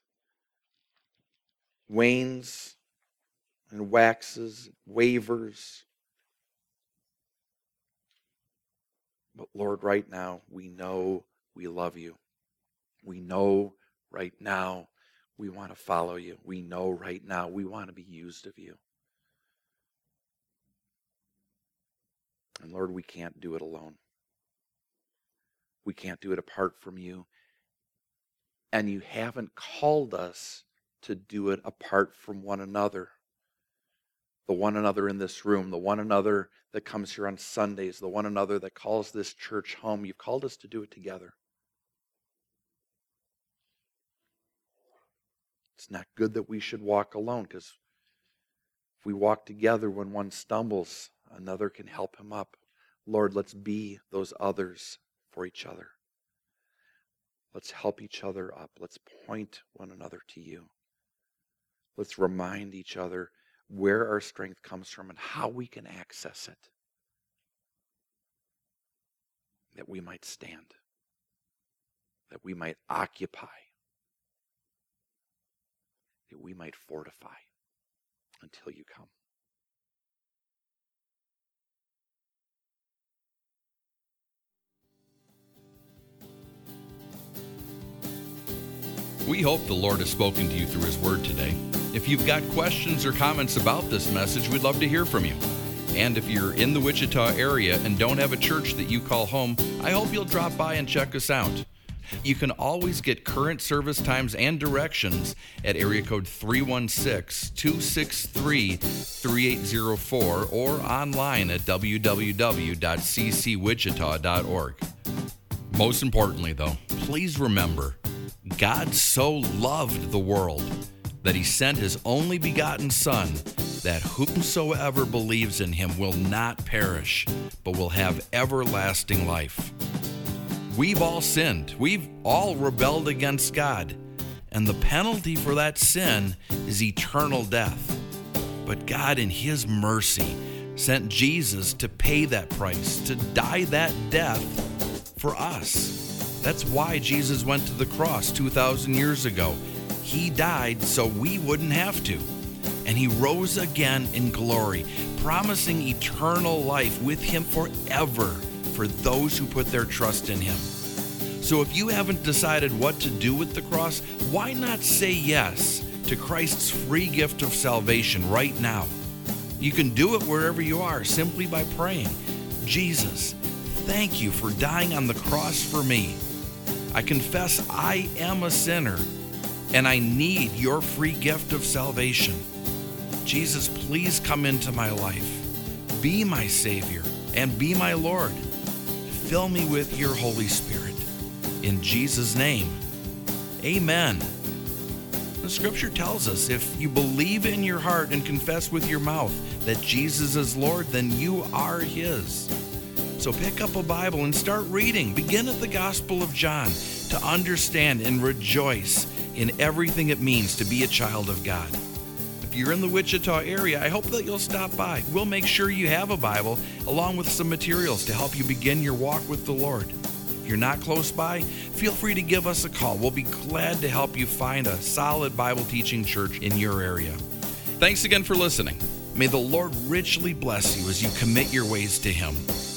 wanes and waxes, wavers. But Lord, right now, we know we love you. We know right now we want to follow you. We know right now we want to be used of you. And Lord, we can't do it alone. We can't do it apart from you. And you haven't called us to do it apart from one another. The one another in this room, the one another that comes here on Sundays, the one another that calls this church home. You've called us to do it together. It's not good that we should walk alone, because if we walk together, when one stumbles, another can help him up. Lord, let's be those others for each other. Let's help each other up. Let's point one another to you. Let's remind each other where our strength comes from and how we can access it, that we might stand, that we might occupy, that we might fortify until you come. We hope the Lord has spoken to you through His Word today. If you've got questions or comments about this message, we'd love to hear from you. And if you're in the Wichita area and don't have a church that you call home, I hope you'll drop by and check us out. You can always get current service times and directions at area code 316-263-3804 or online at www.ccwichita.org. Most importantly, though, please remember, God so loved the world that He sent His only begotten Son, that whomsoever believes in Him will not perish, but will have everlasting life. We've all sinned. We've all rebelled against God. And the penalty for that sin is eternal death. But God, in His mercy, sent Jesus to pay that price, to die that death for us. That's why Jesus went to the cross 2,000 years ago. He died so we wouldn't have to. And He rose again in glory, promising eternal life with Him forever for those who put their trust in Him. So if you haven't decided what to do with the cross, why not say yes to Christ's free gift of salvation right now? You can do it wherever you are simply by praying, Jesus, thank you for dying on the cross for me. I confess I am a sinner and I need your free gift of salvation. Jesus, please come into my life. Be my Savior and be my Lord. Fill me with your Holy Spirit. In Jesus' name, amen. The Scripture tells us if you believe in your heart and confess with your mouth that Jesus is Lord, then you are His. So pick up a Bible and start reading. Begin at the Gospel of John to understand and rejoice in everything it means to be a child of God. If you're in the Wichita area, I hope that you'll stop by. We'll make sure you have a Bible along with some materials to help you begin your walk with the Lord. If you're not close by, feel free to give us a call. We'll be glad to help you find a solid Bible teaching church in your area. Thanks again for listening. May the Lord richly bless you as you commit your ways to Him.